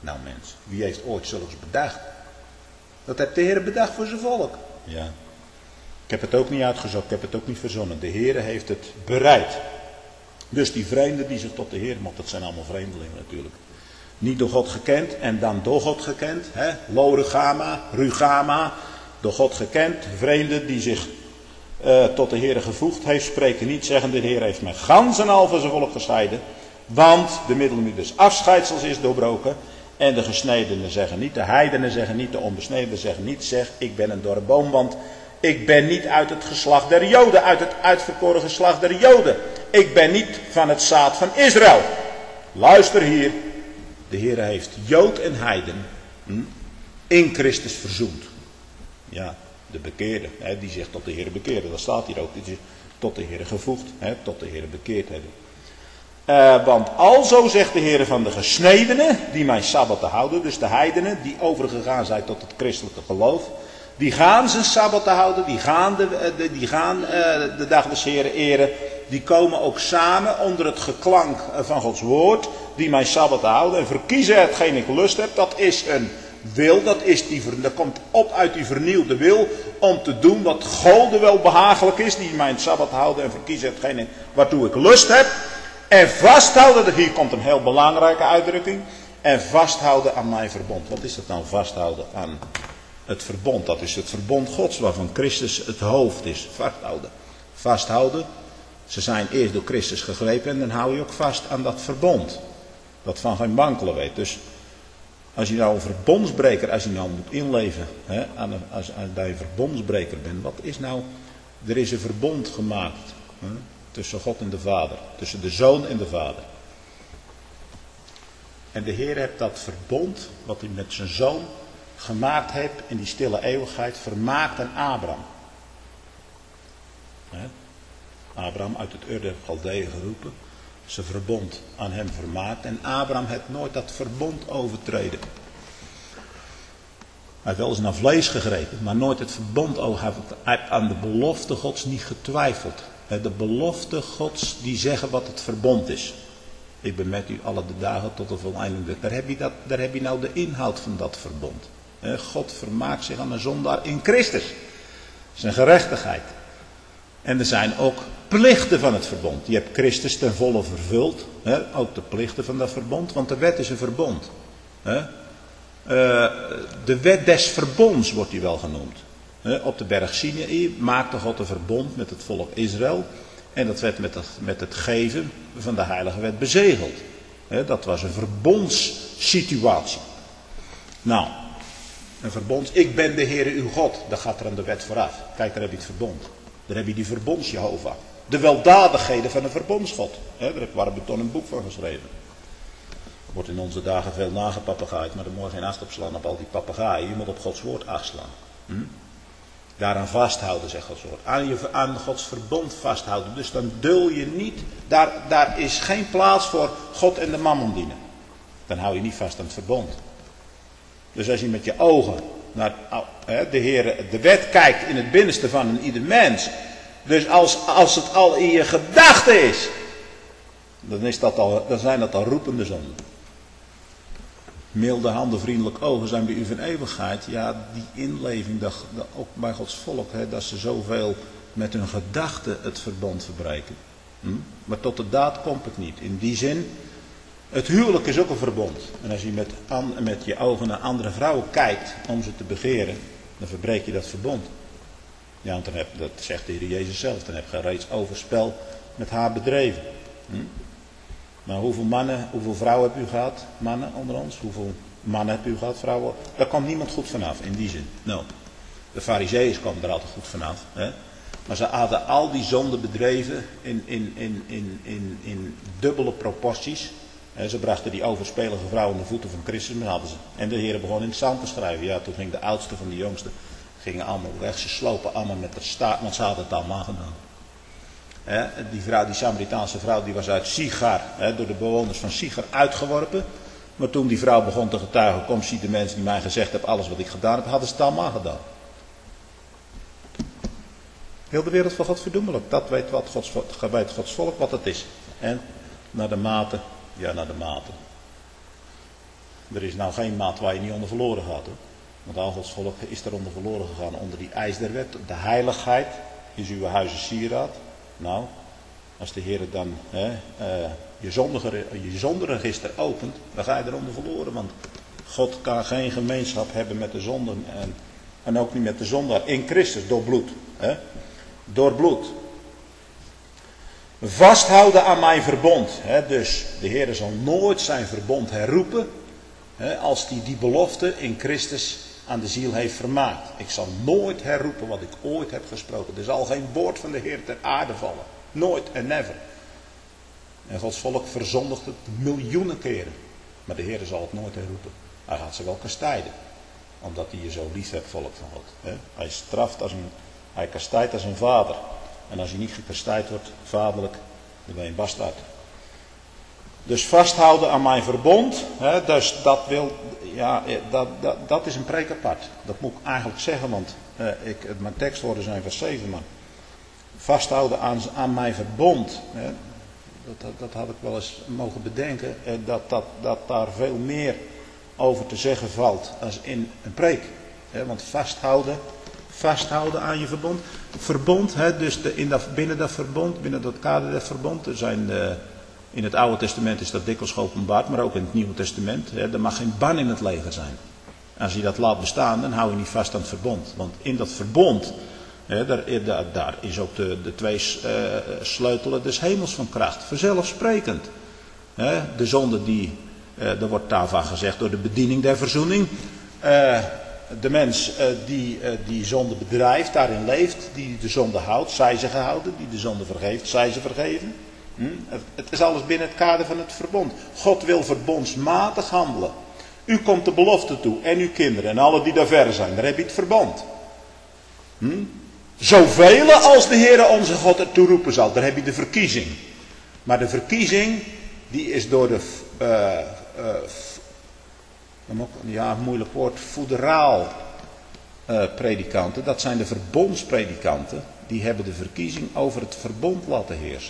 S1: Nou mens, wie heeft ooit zulks bedacht? Dat heeft de Heer bedacht voor zijn volk. Ja. Ik heb het ook niet uitgezocht, ik heb het ook niet verzonnen. De Heer heeft het bereid. Dus die vreemden die zich tot de Heer, want dat zijn allemaal vreemdelingen natuurlijk. Niet door God gekend en dan door God gekend. Hè? Lo-rugama, rugama, door God gekend. Vreemden die zich uh, tot de Heer gevoegd heeft, spreken niet, zeggen de Heer heeft mij gans en al van zijn volk gescheiden. Want de middelmuur des afscheidsels is doorbroken. En de gesnedenen zeggen niet, de heidenen zeggen niet, de onbesnedenen zeggen niet. Zeg, ik ben een dorre boom, want ik ben niet uit het geslacht der Joden, uit het uitverkoren geslacht der Joden. Ik ben niet van het zaad van Israël. Luister hier, de Heer heeft Jood en heiden hm, in Christus verzoend. Ja, de bekeerden, hè, die zich tot de Heer bekeerden, dat staat hier ook, die zich tot de Heer gevoegd, hè, tot de Heer bekeerd hebben. Uh, want alzo zegt de Heer van de gesnedenen, die mijn Sabbat te houden, dus de heidenen die overgegaan zijn tot het christelijke geloof, die gaan zijn Sabbat te houden, die gaan de, de, die gaan, uh, de dag des Heren eren, die komen ook samen onder het geklank van Gods woord, die mijn Sabbat te houden en verkiezen hetgeen ik lust heb, dat is een wil, dat, is die, dat komt op uit die vernieuwde wil om te doen wat Gode wel behagelijk is, die mijn Sabbat houden en verkiezen hetgeen waartoe ik lust heb. En vasthouden, hier komt een heel belangrijke uitdrukking. En vasthouden aan mijn verbond. Wat is dat nou, vasthouden aan het verbond? Dat is het verbond Gods waarvan Christus het hoofd is. Vasthouden. Vasthouden. Ze zijn eerst door Christus gegrepen en dan hou je ook vast aan dat verbond. Dat van geen wankelen weet. Dus als je nou een verbondsbreker, als je nou moet inleven, hè, aan een, als, als je een verbondsbreker bent. Wat is nou, er is een verbond gemaakt. Hè? Tussen God en de Vader. Tussen de Zoon en de Vader. En de Heer heeft dat verbond, wat hij met zijn Zoon gemaakt heeft in die stille eeuwigheid, vermaakt aan Abraham. He? Abraham uit het Ur der Galdeeën geroepen. Zijn verbond aan hem vermaakt. En Abraham heeft nooit dat verbond overtreden. Hij heeft wel eens naar vlees gegrepen, maar nooit het verbond over. Hij heeft aan de belofte Gods niet getwijfeld. De belofte Gods die zeggen wat het verbond is. Ik ben met u alle de dagen tot de voleinding. Daar heb je, dat, daar heb je nou de inhoud van dat verbond. God vermaakt zich aan een zondaar in Christus. Zijn gerechtigheid. En er zijn ook plichten van het verbond. Die hebt Christus ten volle vervuld. Ook de plichten van dat verbond. Want de wet is een verbond. De wet des verbonds wordt die wel genoemd. Op de berg Sinaï maakte God een verbond met het volk Israël. En dat werd met het, met het geven van de heilige wet bezegeld. Dat was een verbondssituatie. Nou, een verbond. Ik ben de Heere uw God. Dat gaat er aan de wet vooraf. Kijk, daar heb je het verbond. Daar heb je die verbonds Jehovah. De weldadigheden van een verbondsgod. Daar heb Warburton een boek van geschreven. Wordt in onze dagen veel nagepapegaaid. Maar er moet geen acht op slaan op al die papegaaien. Je moet op Gods woord acht slaan. Hm? Daaraan vasthouden, zegt Gods woord. Aan, je, aan Gods verbond vasthouden. Dus dan dul je niet. Daar, daar is geen plaats voor God en de mammon dienen. Dan hou je niet vast aan het verbond. Dus als je met je ogen naar de Heer, de wet kijkt in het binnenste van een ieder mens. Dus als, als het al in je gedachten is. Dan, is dat al, dan zijn dat al roepende zonden. Milde handen, vriendelijk ogen zijn bij u van eeuwigheid. Ja, die inleving, dat, dat ook bij Gods volk, hè, dat ze zoveel met hun gedachten het verbond verbreken. Hm? Maar tot de daad komt het niet. In die zin, het huwelijk is ook een verbond. En als je met, met je ogen naar andere vrouwen kijkt om ze te begeren, dan verbreek je dat verbond. Ja, want dan heb, dat zegt de Heer Jezus zelf, dan heb je reeds overspel met haar bedreven. Hm? Maar hoeveel mannen, hoeveel vrouwen hebt u gehad, mannen onder ons? Hoeveel mannen hebt u gehad, vrouwen? Daar komt niemand goed vanaf, in die zin. Nou, de Farizeeërs komen er altijd goed vanaf. Hè? Maar ze hadden al die zonden bedreven in, in, in, in, in, in dubbele proporties. En ze brachten die overspelige vrouwen aan de voeten van Christus, maar hadden ze. En de Heer begon in het zand te schrijven. Ja, toen ging de oudste van de jongste, gingen allemaal weg. Ze slopen allemaal met de staart, want ze hadden het allemaal gedaan. He, die vrouw, die Samaritaanse vrouw, die was uit Sigar, he, door de bewoners van Sigar uitgeworpen. Maar toen die vrouw begon te getuigen, kom zie de mensen die mij gezegd hebben, alles wat ik gedaan heb, hadden ze het allemaal gedaan. Heel de wereld van God verdoemelijk. Dat weet, wat Gods, weet Gods volk wat het is. En naar de mate, ja naar de mate. Er is nou geen maat waar je niet onder verloren gaat. Hoor. Want al Gods volk is er onder verloren gegaan. Onder die eis der wet. De heiligheid is uw huizen sieraad. Nou, als de Heer dan hè, uh, je, zondige, je zonderegister opent, dan ga je eronder verloren. Want God kan geen gemeenschap hebben met de zonde. En, en ook niet met de zondaar. In Christus, door bloed. Hè? Door bloed. Vasthouden aan mijn verbond. Hè? Dus de Heer zal nooit zijn verbond herroepen. Hè, als hij die belofte in Christus aan de ziel heeft vermaakt. Ik zal nooit herroepen wat ik ooit heb gesproken. Er zal geen woord van de Heer ter aarde vallen. Nooit en never. En Gods volk verzondigt het miljoenen keren. Maar de Heer zal het nooit herroepen. Hij gaat ze wel kastijden. Omdat hij je zo lief hebt, volk van God. Hè? Hij straft als een, hij kastijdt als een vader. En als hij niet gekastijd wordt, vaderlijk, dan ben je een bastaard. Dus vasthouden aan mijn verbond. Hè, dus dat wil, ja, dat, dat, dat is een preek apart. Dat moet ik eigenlijk zeggen, want eh, ik, mijn tekstwoorden zijn vers zeven. Maar vasthouden aan, aan mijn verbond. Hè, dat, dat, dat had ik wel eens mogen bedenken. Eh, dat, dat, dat daar veel meer over te zeggen valt als in een preek. Hè, want vasthouden, vasthouden aan je verbond. Verbond, hè, dus de, in dat, binnen dat verbond, binnen dat kader dat verbond, er zijn... Uh, In het Oude Testament is dat dikwijls geopenbaard, maar ook in het Nieuwe Testament. Hè, er mag geen ban in het leger zijn. Als je dat laat bestaan, dan hou je niet vast aan het verbond. Want in dat verbond, hè, daar, daar, daar is ook de, de twee uh, sleutelen des hemels van kracht. Vanzelfsprekend. Hè, de zonde die, uh, er wordt daarvan gezegd door de bediening der verzoening. Uh, de mens uh, die uh, die zonde bedrijft, daarin leeft, die de zonde houdt, zij ze gehouden. Die de zonde vergeeft, zij ze vergeven. Hm? Het is alles binnen het kader van het verbond. God wil verbondsmatig handelen. U komt de belofte toe en uw kinderen en alle die daar verder zijn. Daar heb je het verbond. Hm? Zoveel als de Heere onze God ertoe roepen zal. Daar heb je de verkiezing. Maar de verkiezing die is door de uh, uh, ja, moeilijk woord, foederaal uh, predikanten. Dat zijn de verbondspredikanten. Die hebben de verkiezing over het verbond laten heersen.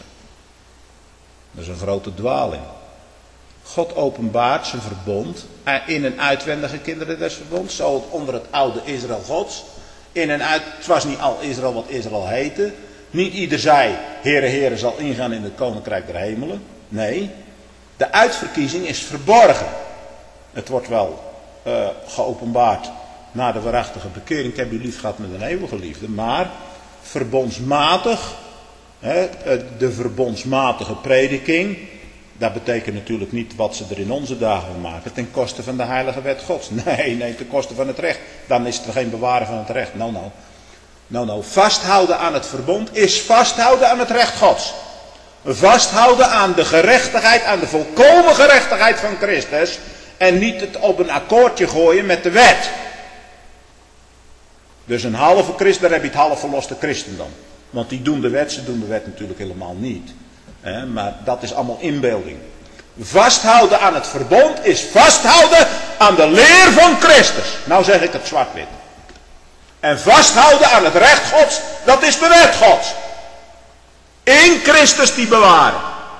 S1: Dat is een grote dwaling. God openbaart zijn verbond in en uitwendige kinderen des verbonds. Zo onder het oude Israël Gods. In en uit, het was niet al Israël wat Israël heette. Niet ieder zei, Heere, Heere zal ingaan in het koninkrijk der hemelen. Nee, de uitverkiezing is verborgen. Het wordt wel uh, geopenbaard na de waarachtige bekering. Ik heb u lief gehad met een eeuwige liefde. Maar verbondsmatig, hè, de verbondsmatige prediking, dat betekent natuurlijk niet wat ze er in onze dagen van maken ten koste van de heilige wet Gods. Nee, nee, ten koste van het recht. Dan is er geen bewaren van het recht. Nou, nou. Nou, nou, vasthouden aan het verbond is vasthouden aan het recht Gods. Vasthouden aan de gerechtigheid, aan de volkomen gerechtigheid van Christus. En niet het op een akkoordje gooien met de wet. Dus een halve christen, daar heb je het half verloste christendom. Want die doen de wet, ze doen de wet natuurlijk helemaal niet. He, maar dat is allemaal inbeelding. Vasthouden aan het verbond is vasthouden aan de leer van Christus. Nou zeg ik het zwart-wit. En vasthouden aan het recht Gods, dat is de wet Gods. In Christus die bewaren.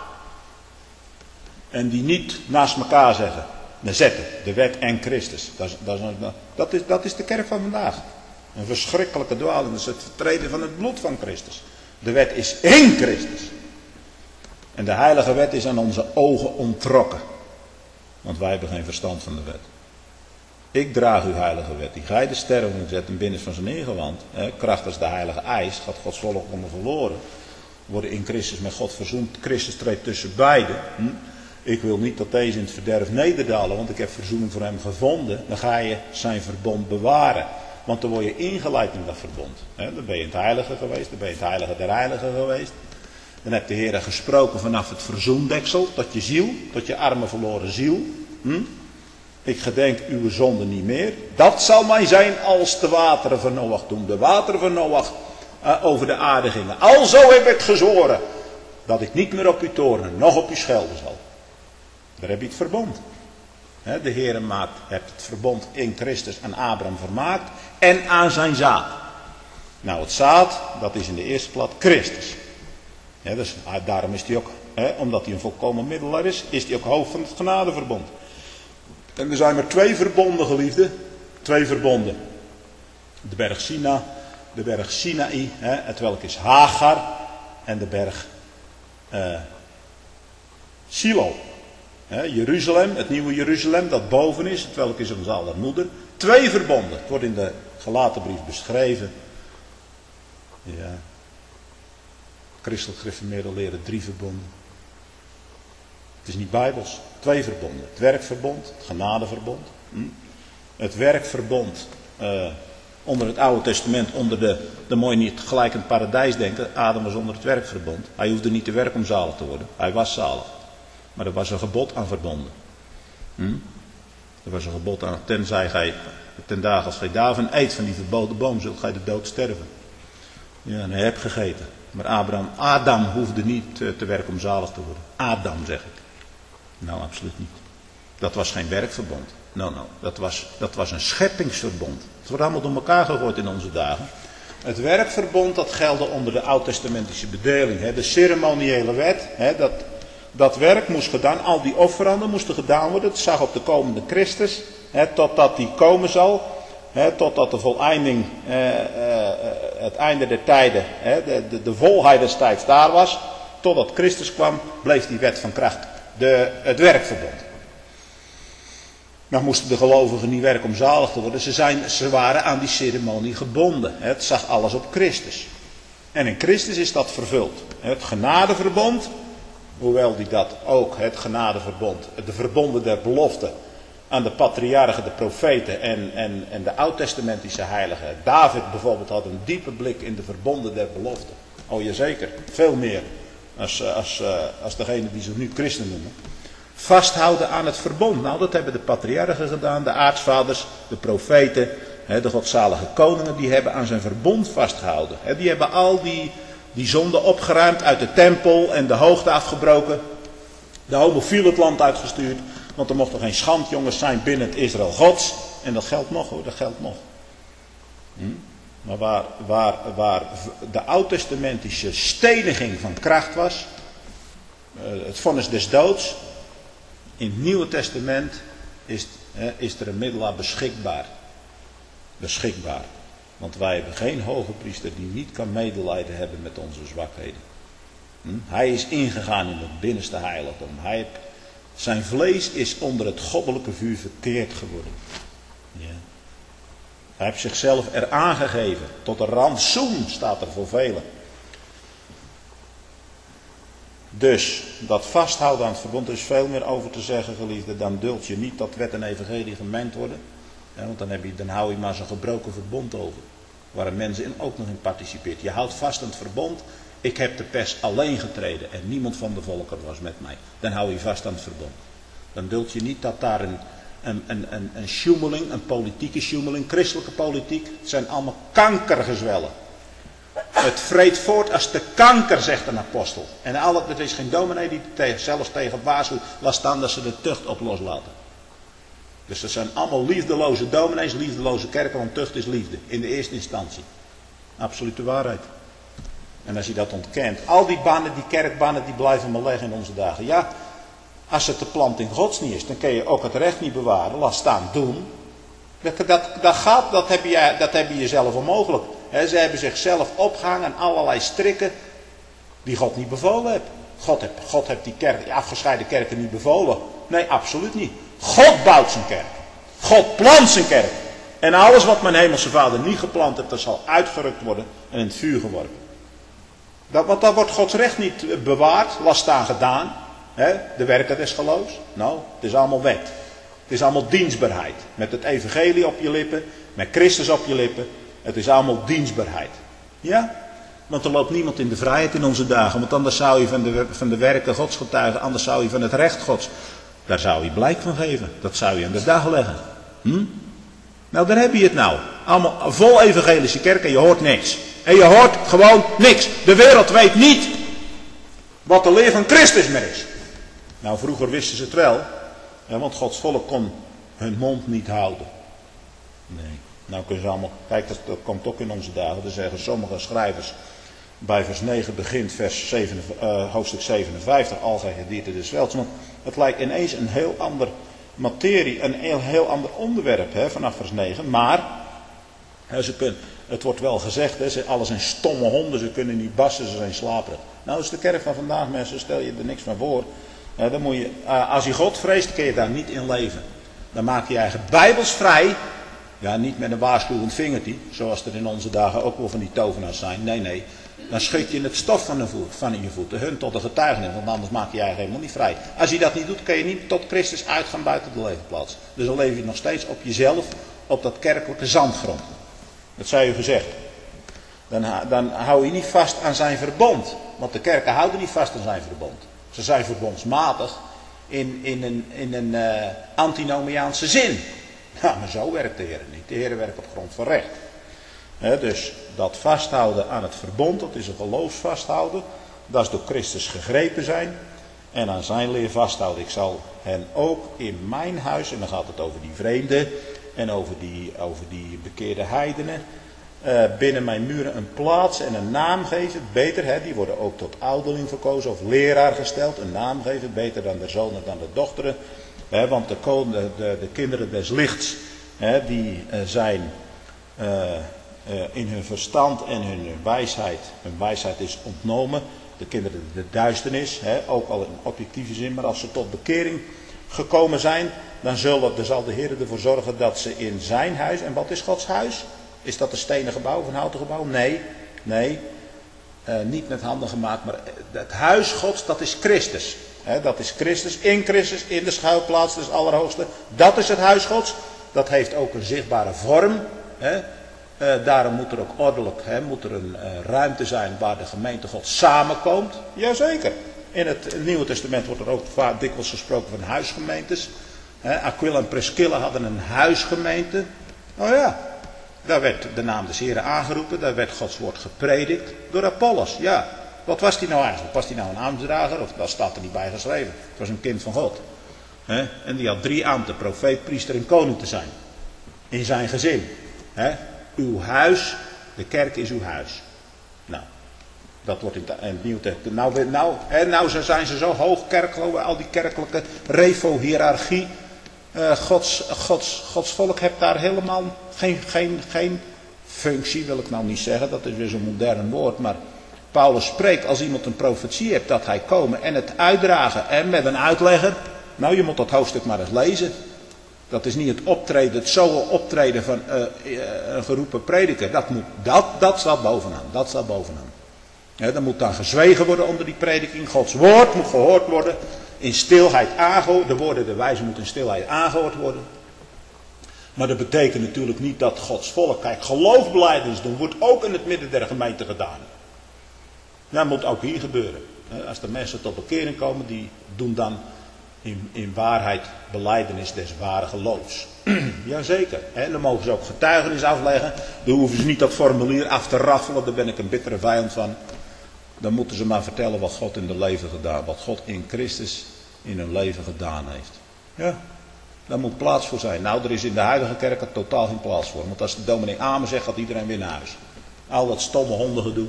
S1: En die niet naast elkaar zeggen. Dan zetten, de wet en Christus. Dat is, dat, is, dat, is, dat is de kerk van vandaag. Een verschrikkelijke dwaling. Dat is het vertreden van het bloed van Christus. De wet is in Christus. En de heilige wet is aan onze ogen ontrokken. Want wij hebben geen verstand van de wet. Ik draag uw heilige wet. Die gij de sterven zet en binnen van zijn ingewand. Kracht als de heilige eis. Gaat Gods volk onder verloren. Worden in Christus met God verzoend. Christus treedt tussen beiden. Hm? Ik wil niet dat deze in het verderf nederdalen. Want ik heb verzoening voor hem gevonden. Dan ga je zijn verbond bewaren. Want dan word je ingeleid in dat verbond. Dan ben je in het heilige geweest. Dan ben je in het heilige der heiligen geweest. Dan heeft de Heer gesproken vanaf het verzoendeksel. Tot je ziel. Tot je arme verloren ziel. Hm? Ik gedenk uw zonde niet meer. Dat zal mij zijn als de wateren van Noach toen. De wateren van Noach uh, over de aarde gingen. Alzo heb ik gezworen. Dat ik niet meer op u toornen. Nog op u schelden zal. Daar heb je het verbond. He, de Heer maakt, hebt het verbond in Christus aan Abraham vermaakt. En aan zijn zaad. Nou, het zaad, dat is in de eerste plaats Christus. Ja, dus, daarom is hij ook, he, omdat hij een volkomen middelaar is, is hij ook hoofd van het genadeverbond. En er zijn maar twee verbonden, geliefden. Twee verbonden. De berg Sina, de berg Sinaï, hè, het welk is Hagar. En de berg uh, Silo. Hè, Jeruzalem, het nieuwe Jeruzalem dat boven is, het welk is onze aller moeder. Twee verbonden. Het wordt in de Galatenbrief beschreven. Ja. Christelijk gereformeerden leren drie verbonden. Het is niet bijbels. Twee verbonden. Het werkverbond, het genadeverbond. Hm? Het werkverbond uh, onder het Oude Testament, onder de, dan moet je niet gelijk aan het paradijs denken. Adam was onder het werkverbond. Hij hoefde niet te werken om zalig te worden. Hij was zalig. Maar er was een gebod aan verbonden. Hm? Er was een gebod aan, tenzij gij, ten dagen als gij daarvan eet van die verboden boom, zult gij de dood sterven. Ja, en hij hebt gegeten. Maar Abraham, Adam hoefde niet te, te werken om zalig te worden. Adam, zeg ik. Nou, absoluut niet. Dat was geen werkverbond. Nou, nou, dat was, dat was een scheppingsverbond. Het wordt allemaal door elkaar gegooid in onze dagen. Het werkverbond, dat geldde onder de oud-testamentische bedeling. Hè, de ceremoniële wet, hè, dat, dat werk moest gedaan, al die offeranden moesten gedaan worden. Het zag op de komende Christus, hè, totdat die komen zal. Hè, totdat de voleinding, eh, eh, het einde der tijden, hè, de, de, de volheid des tijds daar was. Totdat Christus kwam, bleef die wet van kracht. De, het werkverbond. Nou moesten de gelovigen niet werken om zalig te worden. Ze, zijn, ze waren aan die ceremonie gebonden. Het zag alles op Christus. En in Christus is dat vervuld. Het genadeverbond, hoewel die dat ook, het genadeverbond, de verbonden der belofte aan de patriarchen, de profeten en, en, en de oud-testamentische heiligen. David bijvoorbeeld had een diepe blik in de verbonden der belofte. Oh jazeker, veel meer als, als, als degene die ze nu christen noemen. Vasthouden aan het verbond. Nou, dat hebben de patriarchen gedaan, de aartsvaders, de profeten, de godzalige koningen, die hebben aan zijn verbond vastgehouden. Die hebben al die, die zonden opgeruimd uit de tempel en de hoogte afgebroken. De homofielen het land uitgestuurd, want er mochten geen schandjongens zijn binnen het Israël Gods. En dat geldt nog hoor, dat geldt nog. Hm? Maar waar, waar, waar de oud-testamentische steniging van kracht was, het vonnis des doods, in het Nieuwe Testament is, is er een middelaar beschikbaar. Beschikbaar. Want wij hebben geen hoge priester die niet kan medelijden hebben met onze zwakheden. Hm? Hij is ingegaan in het binnenste heiligdom. Hij heeft, zijn vlees is onder het goddelijke vuur verteerd geworden. Ja. Hij heeft zichzelf er aangegeven. Tot een rantsoen staat er voor velen. Dus dat vasthouden aan het verbond, er is veel meer over te zeggen, geliefde. Dan duld je niet dat wet en evangelie gemengd worden. Ja, want dan, heb je, dan hou je maar zo'n gebroken verbond over. Waar een mens in ook nog in participeert. Je houdt vast aan het verbond. Ik heb de pers alleen getreden en niemand van de volken was met mij. Dan hou je vast aan het verbond. Dan duld je niet dat daar een, een, een, een, een sjoemeling, een politieke sjoemeling, christelijke politiek. Het zijn allemaal kankergezwellen. Het vreet voort als de kanker, zegt een apostel. En alle, er is geen dominee die tegen, zelfs tegen waarschuwt, laat staan dat ze de tucht op loslaten. Dus dat zijn allemaal liefdeloze dominees, liefdeloze kerken, want tucht is liefde. In de eerste instantie. Absolute waarheid. En als je dat ontkent, al die banen, die kerkbanen, die blijven maar liggen in onze dagen. Ja, als het de planting Gods niet is, dan kun je ook het recht niet bewaren, laat staan doen. Dat, dat, dat gaat, dat heb je, dat heb je jezelf onmogelijk. He, ze hebben zichzelf opgehangen aan allerlei strikken die God niet bevolen heeft. God heeft, God heeft die, kerk, die afgescheiden kerken niet bevolen. Nee, absoluut niet. God bouwt zijn kerk. God plant zijn kerk. En alles wat mijn hemelse vader niet geplant heeft, dat zal uitgerukt worden en in het vuur geworpen. Dat, want dan wordt Gods recht niet bewaard, laat staan gedaan. He, de werken des geloofs. Nou, het is allemaal wet. Het is allemaal dienstbaarheid. Met het evangelie op je lippen, met Christus op je lippen. Het is allemaal dienstbaarheid. Ja? Want er loopt niemand in de vrijheid in onze dagen. Want anders zou je van de, van de werken Gods getuigen. Anders zou je van het recht Gods. Daar zou je blijk van geven. Dat zou je aan de dag leggen. Hm? Nou, daar heb je het nou. Allemaal vol evangelische kerk en je hoort niks. En je hoort gewoon niks. De wereld weet niet wat de leer van Christus meer is. Nou, vroeger wisten ze het wel. Ja, want Gods volk kon hun mond niet houden. Nee. Nou kunnen ze allemaal, kijk dat, dat komt ook in onze dagen, dan zeggen sommige schrijvers, bij vers negen begint vers zeven, uh, hoofdstuk zevenenvijftig, al gij gedierte des velds. Want het lijkt ineens een heel ander materie, een heel, heel ander onderwerp, hè, vanaf vers negen. Maar, hè, ze kunnen, het wordt wel gezegd, hè, ze, alles zijn stomme honden, ze kunnen niet bassen, ze zijn slaperig. Nou is de kerk van vandaag, mensen, stel je er niks van voor. Hè, dan moet je, uh, als je God vreest, kun je daar niet in leven. Dan maak je je eigen bijbels vrij. Ja, niet met een waarschuwend vingertje, zoals er in onze dagen ook wel van die tovenaars zijn. Nee, nee. Dan schud je het stof van, de voet, van in je voeten, hun tot een getuigenis, want anders maak je je eigen helemaal niet vrij. Als je dat niet doet, kun je niet tot Christus uitgaan buiten de leefplaats. Dus dan leef je nog steeds op jezelf, op dat kerkelijke zandgrond. Dat zei u gezegd. Dan, dan hou je niet vast aan zijn verbond. Want de kerken houden niet vast aan zijn verbond. Ze zijn verbondsmatig in, in een, in een uh, antinomiaanse zin. Ja, maar zo werkt de Heer niet. De Heer werkt op grond van recht. He, dus dat vasthouden aan het verbond, dat is een geloofsvasthouden. Dat is door Christus gegrepen zijn. En aan zijn leer vasthouden. Ik zal hen ook in mijn huis, en dan gaat het over die vreemden en over die, over die bekeerde heidenen, uh, binnen mijn muren een plaats en een naam geven. Beter, he, die worden ook tot ouderling verkozen of leraar gesteld. Een naam geven, beter dan de zonen dan de dochteren. He, want de, de, de, de kinderen des lichts, he, die uh, zijn uh, uh, in hun verstand en hun wijsheid. Hun wijsheid is ontnomen. De kinderen de duisternis, he, ook al in objectieve zin. Maar als ze tot bekering gekomen zijn, dan, zullen, dan zal de Heer ervoor zorgen dat ze in zijn huis. En wat is Gods huis? Is dat een stenen gebouw of een houten gebouw? Nee, nee. Uh, niet met handen gemaakt, maar het huis Gods, dat is Christus. He, dat is Christus, in Christus, in de schuilplaats des Allerhoogste. Dat is het huis Gods. Dat heeft ook een zichtbare vorm. He. Uh, daarom moet er ook ordelijk, he, moet er een uh, ruimte zijn waar de gemeente God samenkomt. Jazeker. In het Nieuwe Testament wordt er ook vaak dikwijls gesproken van huisgemeentes. He, Aquila en Priscilla hadden een huisgemeente. Oh ja, daar werd de naam des Heren aangeroepen. Daar werd Gods woord gepredikt door Apollos. Ja. Wat was hij nou eigenlijk? Was hij nou een ambtsdrager? Of dat staat er niet bij geschreven. Het was een kind van God. He? En die had drie ambten. Profeet, priester en koning te zijn. In zijn gezin. He? Uw huis. De kerk is uw huis. Nou. Dat wordt in het Nieuwe Testament. Nou, nou, he, nou zijn ze zo hoog kerkelijk. Al die kerkelijke refo-hierarchie. Uh, Gods, Gods, Gods volk heeft daar helemaal geen, geen, geen functie. Wil ik nou niet zeggen. Dat is weer zo'n modern woord. Maar Paulus spreekt als iemand een profetie heeft dat hij komen en het uitdragen en met een uitlegger. Nou, je moet dat hoofdstuk maar eens lezen. Dat is niet het optreden, het solo optreden van uh, uh, een geroepen prediker. Dat, moet, dat, dat staat bovenaan. Dat staat bovenaan. Ja, dan moet dan gezwegen worden onder die prediking. Gods woord moet gehoord worden. In stilheid aangehoord. De woorden der wijze moeten in stilheid aangehoord worden. Maar dat betekent natuurlijk niet dat Gods volk, kijk, geloofbelijdenis doen, wordt ook in het midden der gemeente gedaan. Dat moet ook hier gebeuren. Als de mensen tot bekering komen, die doen dan in, in waarheid belijdenis des ware geloofs. Jazeker. En dan mogen ze ook getuigenis afleggen. Dan hoeven ze niet dat formulier af te raffelen. Daar ben ik een bittere vijand van. Dan moeten ze maar vertellen wat God in hun leven gedaan. Wat God in Christus in hun leven gedaan heeft. Ja. Daar moet plaats voor zijn. Nou, er is in de huidige kerk er totaal geen plaats voor. Want als de dominee amen zegt, gaat iedereen weer naar huis. Al dat stomme hondengedoe.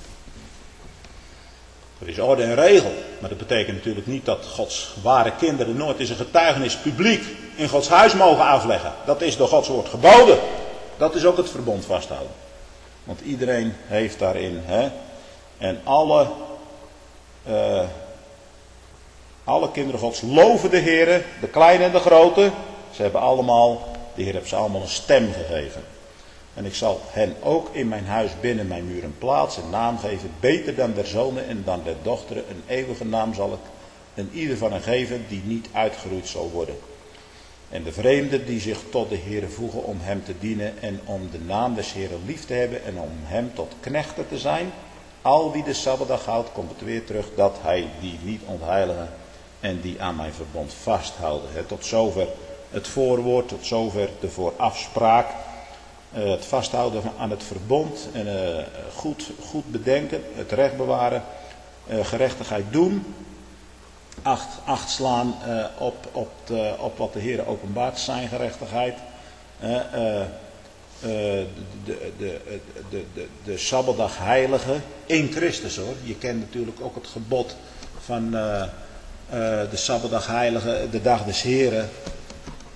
S1: Er is orde en regel. Maar dat betekent natuurlijk niet dat Gods ware kinderen nooit eens een getuigenis publiek in Gods huis mogen afleggen. Dat is door Gods woord geboden. Dat is ook het verbond vasthouden. Want iedereen heeft daarin. Hè? En alle, uh, alle kinderen Gods loven de Heer, de kleine en de grote. Ze hebben allemaal, de Heer heeft ze allemaal een stem gegeven. En ik zal hen ook in mijn huis binnen mijn muren plaats en naam geven, beter dan der zonen en dan der dochteren. Een eeuwige naam zal ik en ieder van hen geven die niet uitgeroeid zal worden. En de vreemden die zich tot de Heere voegen om hem te dienen en om de naam des Heeren lief te hebben en om hem tot knechten te zijn. Al wie de Sabbatdag houdt, komt het weer terug dat hij die niet ontheiligen en die aan mijn verbond vasthouden. He, tot zover het voorwoord, tot zover de voorafspraak. Uh, het vasthouden aan het verbond en uh, goed, goed bedenken, het recht bewaren, uh, gerechtigheid doen. Acht, acht slaan uh, op, op, de, op wat de Heer openbaart, zijn gerechtigheid. Uh, uh, uh, de, de, de, de, de, de Sabbatdag heiligen in Christus hoor. Je kent natuurlijk ook het gebod van uh, uh, de Sabbatdag heiligen, de dag des Heren.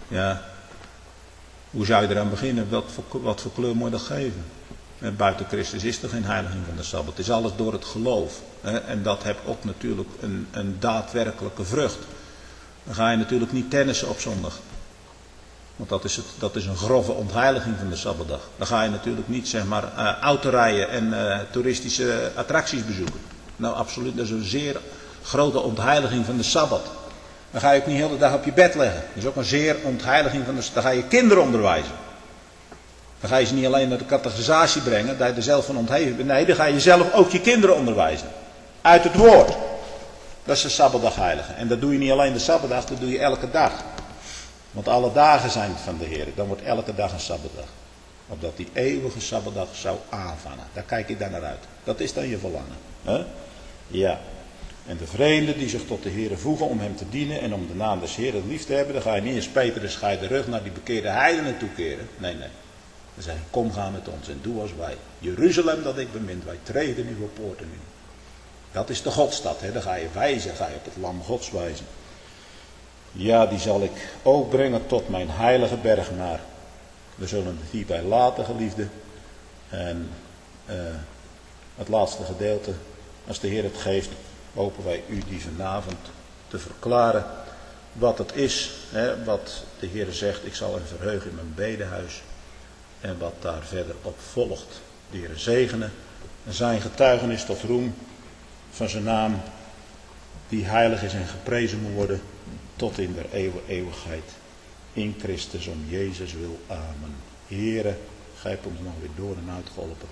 S1: Ja, hoe zou je eraan beginnen? Wat voor, wat voor kleur moet je dat geven? En buiten Christus is er geen heiliging van de Sabbat. Het is alles door het geloof. Hè? En dat heeft ook natuurlijk een, een daadwerkelijke vrucht. Dan ga je natuurlijk niet tennissen op zondag. Want dat is, het, dat is een grove ontheiliging van de Sabbatdag. Dan ga je natuurlijk niet zeg maar uh, autorijden en uh, toeristische attracties bezoeken. Nou absoluut, dat is een zeer grote ontheiliging van de Sabbat. Dan ga je ook niet de hele dag op je bed leggen. Dat is ook een zeer ontheiliging van de Sabbat. Dan ga je kinderen onderwijzen. Dan ga je ze niet alleen naar de catechisatie brengen, dat je er zelf van ontheven bent. Nee, dan ga je zelf ook je kinderen onderwijzen. Uit het woord. Dat is de Sabbatdag heiligen. En dat doe je niet alleen de Sabbatdag, dat doe je elke dag. Want alle dagen zijn van de Heer. Dan wordt elke dag een Sabbatdag. Opdat die eeuwige Sabbatdag zou aanvangen. Daar kijk je dan naar uit. Dat is dan je verlangen. He? Ja. En de vreemden die zich tot de Heer voegen om hem te dienen en om de naam des Heeren lief te hebben. Dan ga je niet eens Petrus, ga je de rug naar die bekeerde heidenen toekeren. Nee, nee. Dan zeg je, kom ga met ons en doe als wij. Jeruzalem dat ik bemind, wij treden uw poorten in. Dat is de Godstad. Hè? Dan ga je wijzen, ga je op het lam Gods wijzen. Ja, die zal ik ook brengen tot mijn heilige bergnaar. We zullen het hierbij laten, geliefde. En uh, het laatste gedeelte, als de Heer het geeft, hopen wij u die vanavond te verklaren wat het is. Hè, wat de Heer zegt, ik zal hem verheugen in mijn bedehuis. En wat daar verder op volgt. De Heer zegenen en zijn getuigenis tot roem van zijn naam, die heilig is en geprezen moet worden, tot in der eeuwen eeuwigheid. In Christus om Jezus wil. Amen. Heere, gij hebt ons nog weer door en uitgeholpen.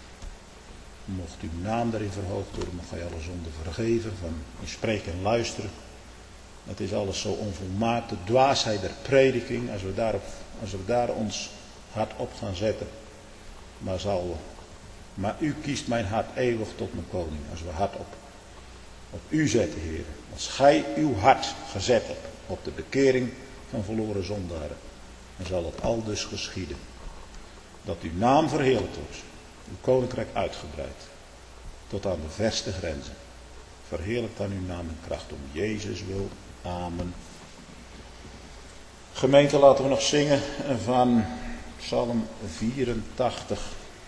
S1: Mocht uw naam daarin verhoogd worden, mocht gij alle zonden vergeven van in spreken en luisteren. Het is alles zo onvolmaakt, de dwaasheid der prediking, als we, daarop, als we daar ons hart op gaan zetten. Maar, zal, maar u kiest mijn hart eeuwig tot mijn koning, als we hart op, op u zetten, Heer. Als gij uw hart gezet hebt op de bekering van verloren zondaren, dan zal het aldus geschieden. Dat uw naam verheerlijkt wordt, uw koninkrijk uitgebreid, tot aan de verste grenzen. Verheerlijkt aan uw naam en kracht om Jezus wil. Amen. Gemeente, laten we nog zingen van Psalm vierentachtig.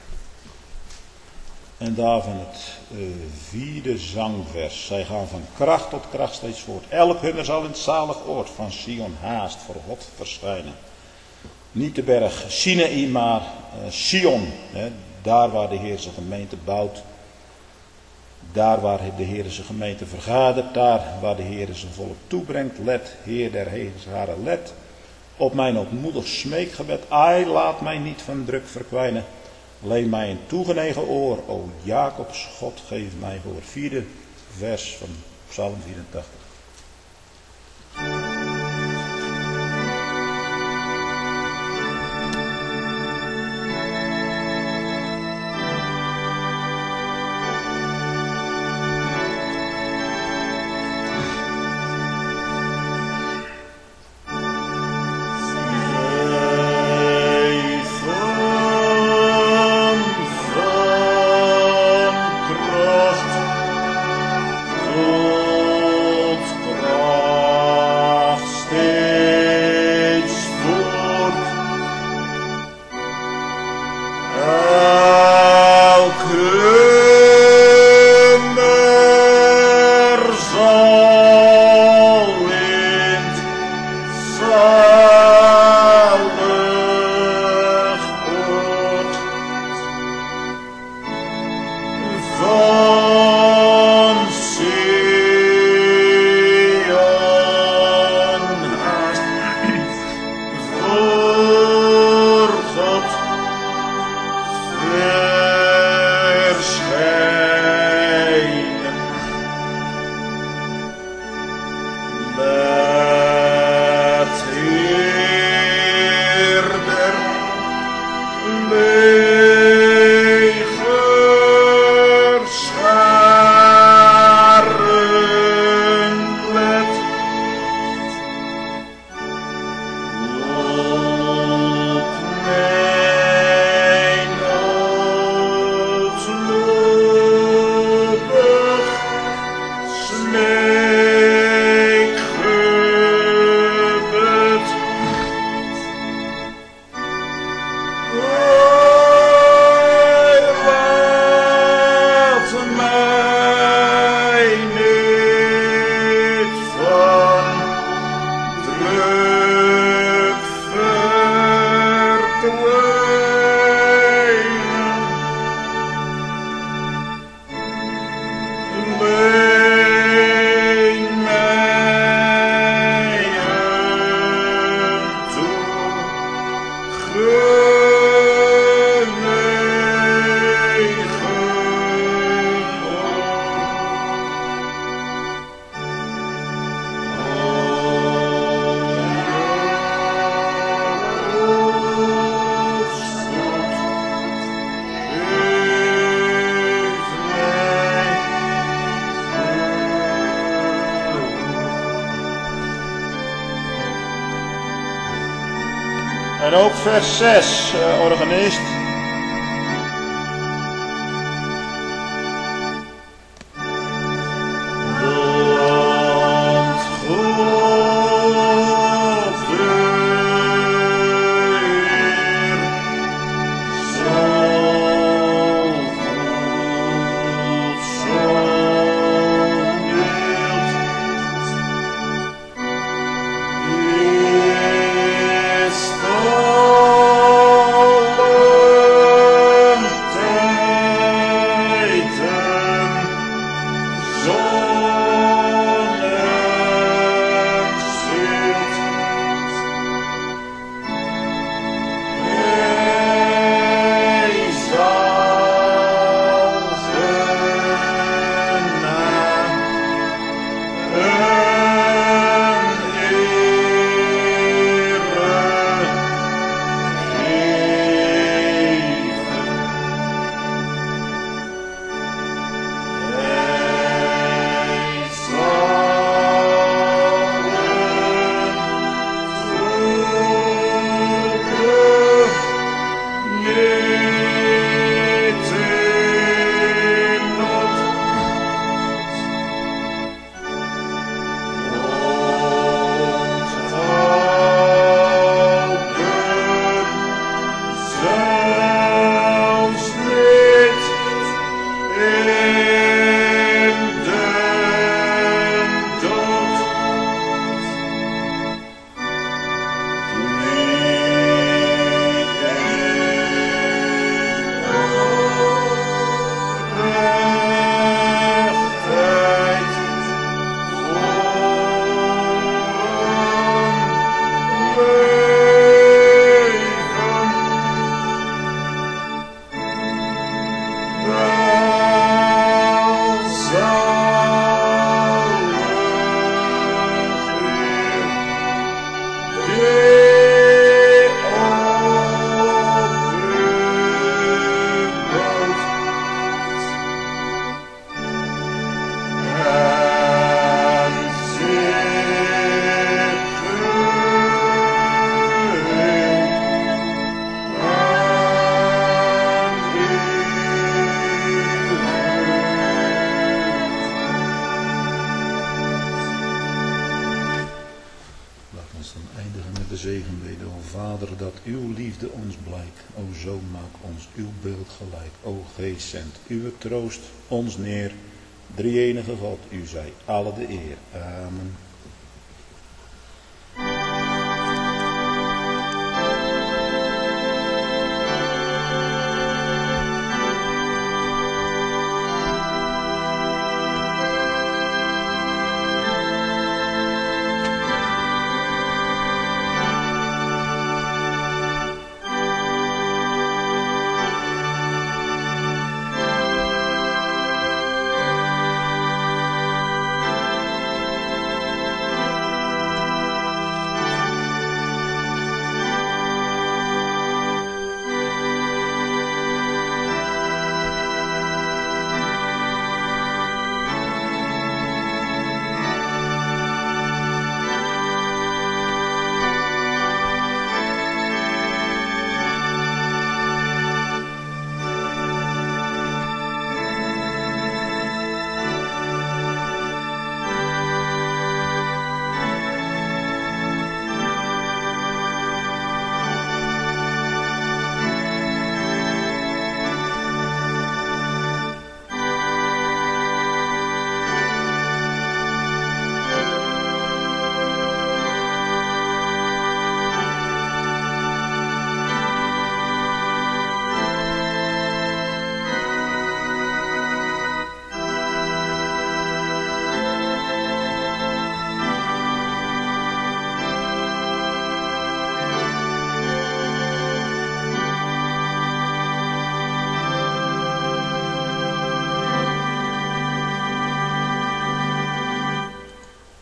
S1: En daarvan het uh, vierde zangvers. Zij gaan van kracht tot kracht steeds voort. Elk hunner zal in het zalig oord van Sion haast voor God verschijnen. Niet de berg Sinaï, maar uh, Sion. Hè, daar waar de Heer zijn gemeente bouwt. Daar waar de Heer zijn gemeente vergadert. Daar waar de Heer zijn volk toebrengt. Let, Heer der Heerscharen, let op mijn ootmoedig smeekgebed. Ai, laat mij niet van druk verkwijnen. Leen mij een toegenegen oor. O Jacobs God, geef mij gehoor. Vierde vers van Psalm vierentachtig.
S2: Let him
S1: En ook vers zes, uh, organist. Zendt uw troost ons neer, drie-enige God, u zij alle de eer. Amen.